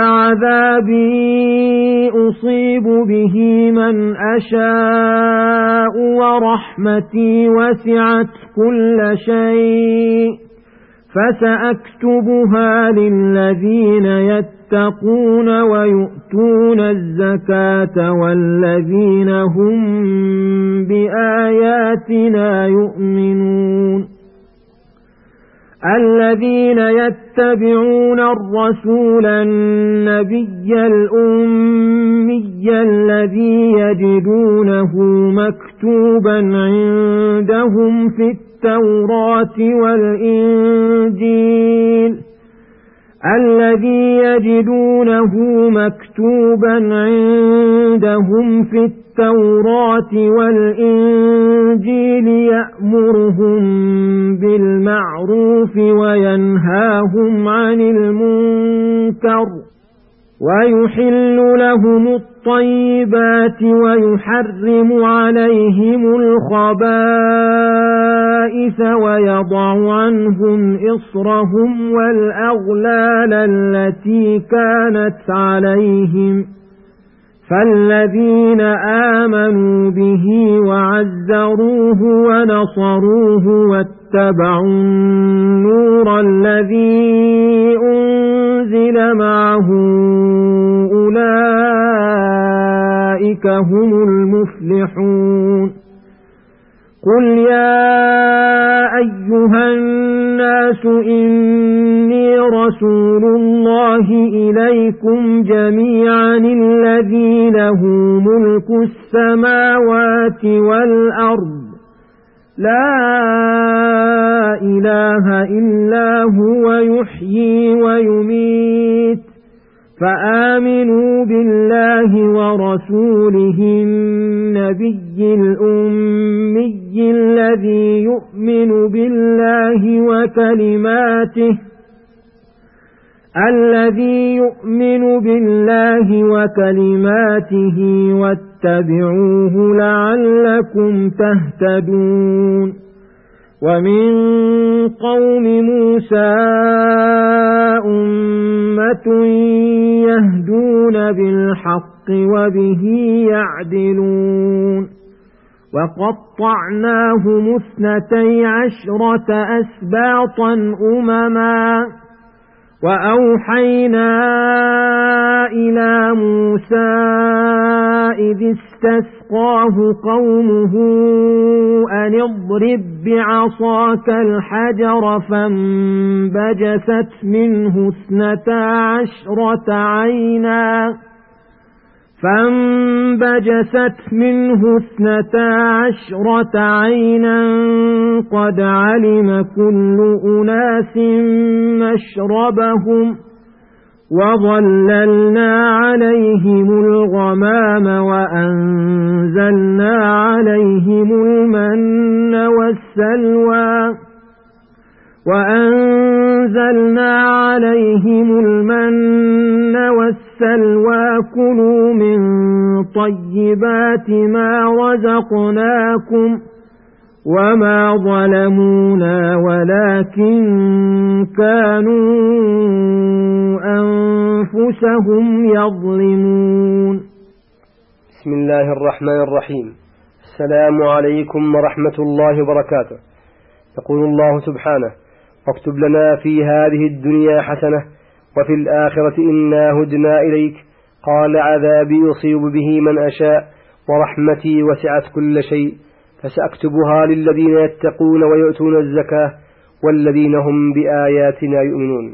عذابي أصيب به من أشاء ورحمتي وسعت كل شيء فسأكتبها للذين يتقون ويؤتون الزكاة والذين هم بآياتنا يؤمنون. الذين يتبعون الرسول النبي الأمي الذي يجدونه مكتوبا عندهم في التوراة والإنجيل يأمرهم بالمعروف وينهاهم عن المنكر ويحل لهم الطيبات ويحرم عليهم الخبائث ويضع عنهم إصرهم والأغلال التي كانت عليهم. فالذين آمنوا به وعزروه ونصروه واتبعوا النور الذي أنزل معه أولئك هم المفلحون. قل يا أيها الناس إني رسول الله إليكم جميعا الذي له ملك السماوات والأرض لا إله إلا هو يحيي ويميت فآمنوا بالله ورسوله النبي الأمي الذي يؤمن بالله وكلماته واتبعوه لعلكم تهتدون. ومن قوم موسى أمة يهدون بالحق وبه يعدلون. وقطعناهم 12 أسباطا أمما وأوحينا إلى موسى إذ استسقاه قومه أن اضرب بعصاك الحجر فانبجست منه 12 عينا قد علم كل أناس مشربهم وظللنا عليهم الغمام وأنزلنا عليهم المن والسلوى كلوا من طيبات ما رزقناكم وما ظلمونا ولكن كانوا أنفسهم يظلمون. بسم الله الرحمن الرحيم. السلام عليكم ورحمة الله وبركاته. يقول الله سبحانه: واكتب لنا في هذه الدنيا حسنة وفي الآخرة إنا هدنا إليك قال عذابي يصيب به من أشاء ورحمتي وسعت كل شيء فسأكتبها للذين يتقون ويؤتون الزكاة والذين هم بآياتنا يؤمنون.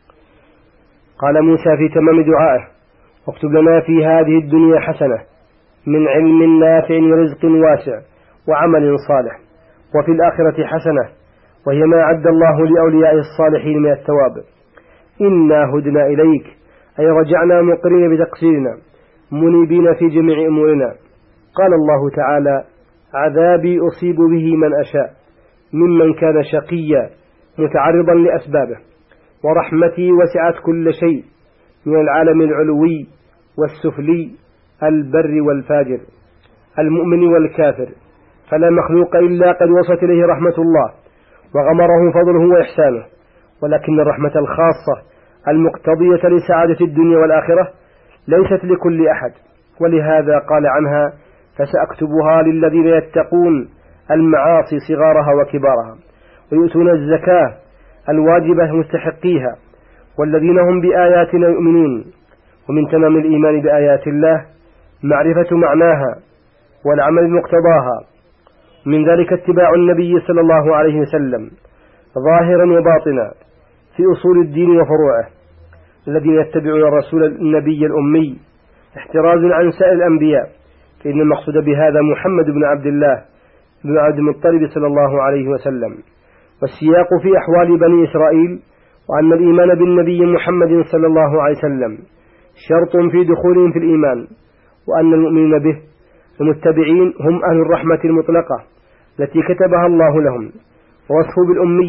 قال موسى في تمام دعائه: واكتب لنا في هذه الدنيا حسنة من علم نافع ورزق واسع وعمل صالح، وفي الآخرة حسنة وهي ما عد الله لأولياء الصالحين من الثواب. إنا هدنا إليك أي رجعنا مقرين بتقصيرنا منيبين في جميع أمورنا. قال الله تعالى: عذابي أصيب به من أشاء ممن كان شقيا متعرضا لأسبابه، ورحمتي وسعت كل شيء من العالم العلوي والسفلي البر والفاجر المؤمن والكافر، فلا مخلوق إلا قد وصلت إليه رحمة الله وغمره فضله وإحسانه، ولكن الرحمة الخاصة المقتضية لسعادة الدنيا والآخرة ليست لكل أحد، ولهذا قال عنها: فسأكتبها للذين يتقون المعاصي صغارها وكبارها ويؤتون الزكاة الواجبة مستحقيها والذين هم بآياتنا يؤمنون. ومن تمام الإيمان بآيات الله معرفة معناها والعمل بمقتضاها، من ذلك اتباع النبي صلى الله عليه وسلم ظاهرا وباطنا في أصول الدين وفروعه. الذين يتبعون الرسول النبي الأمي احتراز عن سائر الأنبياء، فإن المقصود بهذا محمد بن عبد الله بن عبد المطلب صلى الله عليه وسلم. والسياق في أحوال بني إسرائيل، وأن الإيمان بالنبي محمد صلى الله عليه وسلم شرط في دخولهم في الإيمان، وأن المؤمنين به المتبعين هم أهل الرحمة المطلقة التي كتبها الله لهم. ووصفه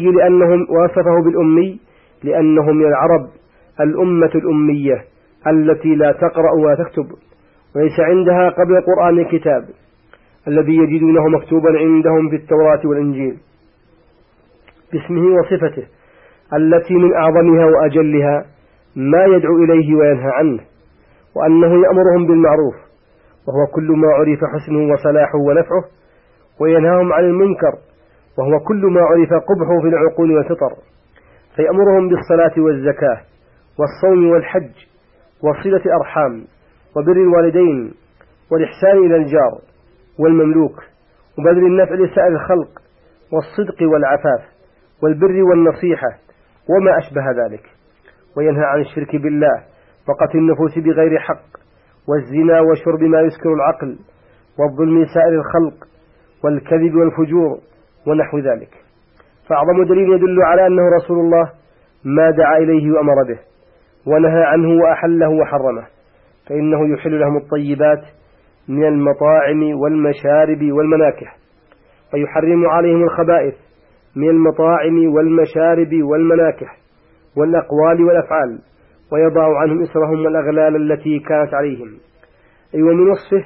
بالأمي لأنهم من العرب الأمة الأمية التي لا تقرأ ولا تكتب وليس عندها قبل القرآن كتاب، الذي يجدونه مكتوبا عندهم في التوراة والإنجيل باسمه وصفته التي من أعظمها وأجلها ما يدعو إليه وينهى عنه، وأنه يأمرهم بالمعروف وهو كل ما عرف حسنه وصلاحه ونفعه، وينهاهم عن المنكر وهو كل ما عرف قبحه في العقول والفطر، فيأمرهم بالصلاة والزكاة والصوم والحج وصلة الأرحام وبر الوالدين والإحسان إلى الجار والمملوك وبذل النفع لسائر الخلق والصدق والعفاف والبر والنصيحة وما أشبه ذلك. وينهى عن الشرك بالله وقتل النفوس بغير حق والزنا وشرب ما يسكر العقل والظلم سائر الخلق والكذب والفجور ونحو ذلك. فأعظم دليل يدل على أنه رسول الله ما دعا إليه وأمر به ونهى عنه وأحله وحرمه، فإنه يحل لهم الطيبات من المطاعم والمشارب والمناكح، ويحرم عليهم الخبائث من المطاعم والمشارب والمناكح والأقوال والأفعال، ويضع عنهم إسرهم والأغلال التي كانت عليهم. ومن وصفه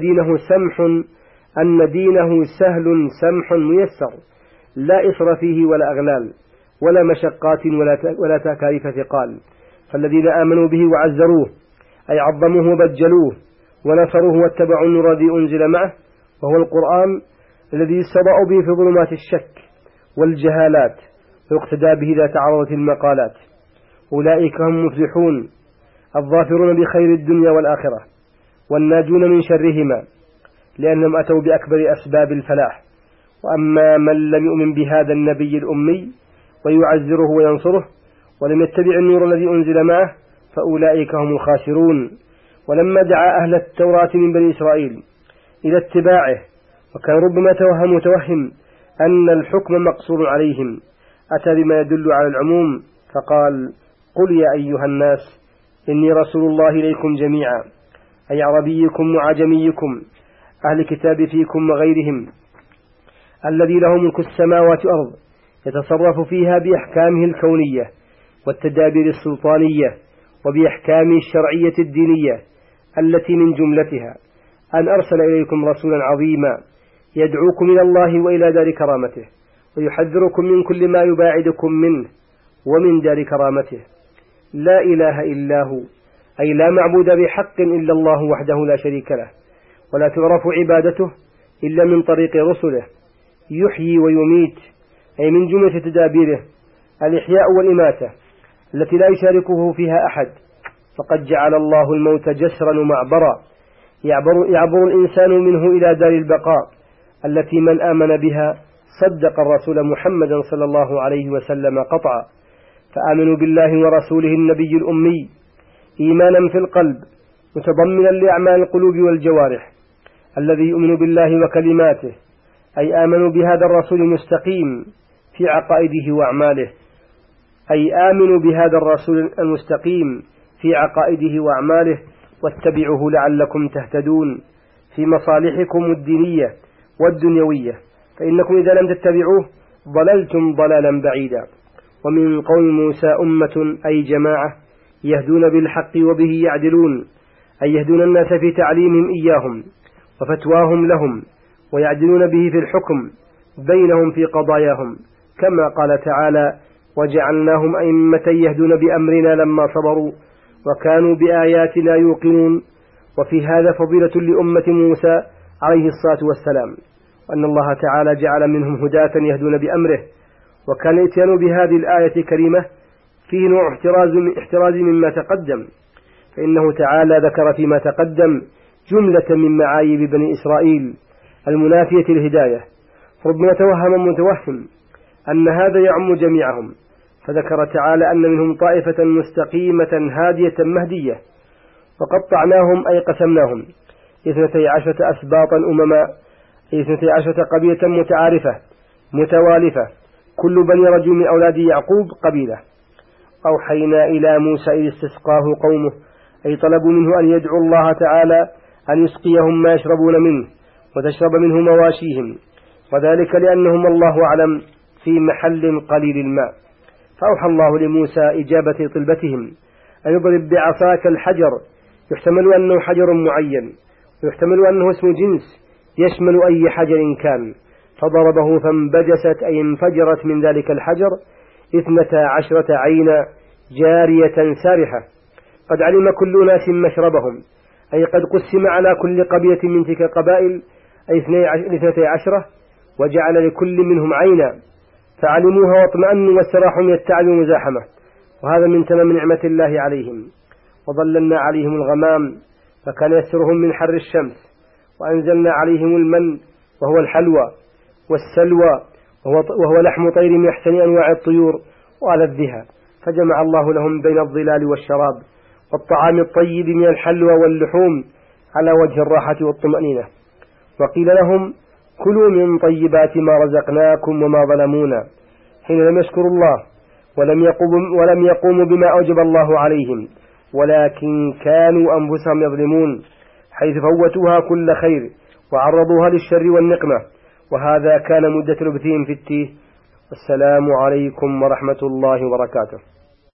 أن دينه سهل سمح ميسر لا إسر فيه ولا أغلال ولا مشقات ولا تكاليف ثقال. فالذين آمنوا به وعزروه أي عظموه وبجلوه ونصروه واتبعوا النور الذي أنزل معه، وهو القرآن الذي يستضاء به في ظلمات الشك والجهالات ويقتدى به إذا تعارضت المقالات. أولئك هم مفلحون الظافرون بخير الدنيا والآخرة، والناجون من شرهما، لأنهم أتوا بأكبر أسباب الفلاح. وأما من لم يؤمن بهذا النبي الأمي ويعزره وينصره ولم يتبع النور الذي أنزل معه فأولئك هم الخاسرون. ولما دعا أهل التوراة من بني إسرائيل إلى اتباعه، وكان ربما توهم متوهم أن الحكم مقصور عليهم، أتى بما يدل على العموم فقال: قل يا أيها الناس إني رسول الله إليكم جميعا، أي عربيكم وعجميكم، أهل الكتاب فيكم وغيرهم، الذي له ملك السماوات والأرض يتصرف فيها بأحكامه الكونية والتدابير السلطانية وبأحكامه الشرعية الدينية، التي من جملتها أن أرسل إليكم رسولا عظيما يدعوكم إلى الله وإلى دار كرامته، ويحذركم من كل ما يباعدكم منه ومن دار كرامته. لا إله إلا هو، أي لا معبود بحق إلا الله وحده لا شريك له، ولا تعرف عبادته إلا من طريق رسله. يحيي ويميت، أي من جملة تدابيره الإحياء والإماتة التي لا يشاركه فيها أحد، فقد جعل الله الموت جسرا ومعبرا يعبر الإنسان منه إلى دار البقاء، التي من آمن بها صدق الرسول محمدا صلى الله عليه وسلم قطعا. فآمنوا بالله ورسوله النبي الأمي إيمانا في القلب متضمنا لأعمال القلوب والجوارح، الذي يؤمن بالله وكلماته، أي آمنوا بهذا الرسول المستقيم في عقائده وأعماله، أي آمنوا بهذا الرسول المستقيم في عقائده وأعماله واتبعوه لعلكم تهتدون في مصالحكم الدينية والدنيوية، فإنكم إذا لم تتبعوه ضللتم ضلالا بعيدا. ومن قوم موسى أمة، أي جماعة يهدون بالحق وبه يعدلون، أي يهدون الناس في تعليمهم إياهم وفتواهم لهم، ويعدلون به في الحكم بينهم في قضاياهم، كما قال تعالى: وجعلناهم أئمة يهدون بأمرنا لما صبروا وكانوا بآياتنا يوقنون. وفي هذا فضيلة لأمة موسى عليه الصلاة والسلام، وأن الله تعالى جعل منهم هداة يهدون بأمره. وكان الاتيان بهذه الآية الكريمة فيه نوع احتراز مما تقدم، فإنه تعالى ذكر فيما تقدم جملة من معايب بني إسرائيل المنافية الهداية، ربما توهم متوهم أن هذا يعم جميعهم، فذكر تعالى أن منهم طائفة مستقيمة هادية مهدية، وقطعناهم أي قسمناهم 12 أسباطا أمما، أي 12 قبيلة متعارفة متوالفة، كل بني رجل من أولاد يعقوب قبيلة. أوحينا إلى موسى إذ استسقاه قومه، أي طلبوا منه أن يدعو الله تعالى أن يسقيهم ما يشربون منه وتشرب منه مواشيهم، وذلك لأنهم الله أعلم في محل قليل الماء. فأوحى الله لموسى إجابة طلبتهم أن يضرب بعصاك الحجر، يحتمل أنه حجر معين، ويحتمل أنه اسم جنس يشمل أي حجر كان، فضربه فانبجست، أي انفجرت من ذلك الحجر 12 عينا جارية سارحة، قد علم كل ناس مشربهم، أي قد قسم على كل قبيلة من تلك القبائل، أي 12، وجعل لكل منهم عينا، فعلموها واطمأنوا واستراحوا من التعب والمزاحمة، وهذا من تمام نعمة الله عليهم. وظللنا عليهم الغمام فكان يسترهم من حر الشمس، وأنزلنا عليهم المن وهو الحلوى والسلوى وهو لحم طير من أحسن أنواع الطيور وألذها، فجمع الله لهم بين الظلال والشراب والطعام الطيب من الحلوى واللحوم على وجه الراحة والطمأنينة. وقيل لهم: كلوا من طيبات ما رزقناكم وما ظلمونا، حين لم يشكروا الله ولم يقوموا بما أوجب الله عليهم، ولكن كانوا أنفسهم يظلمون، حيث فوتوها كل خير وعرضوها للشر والنقمة. وهذا كان مدة لبثهم في التيه. والسلام عليكم ورحمة الله وبركاته.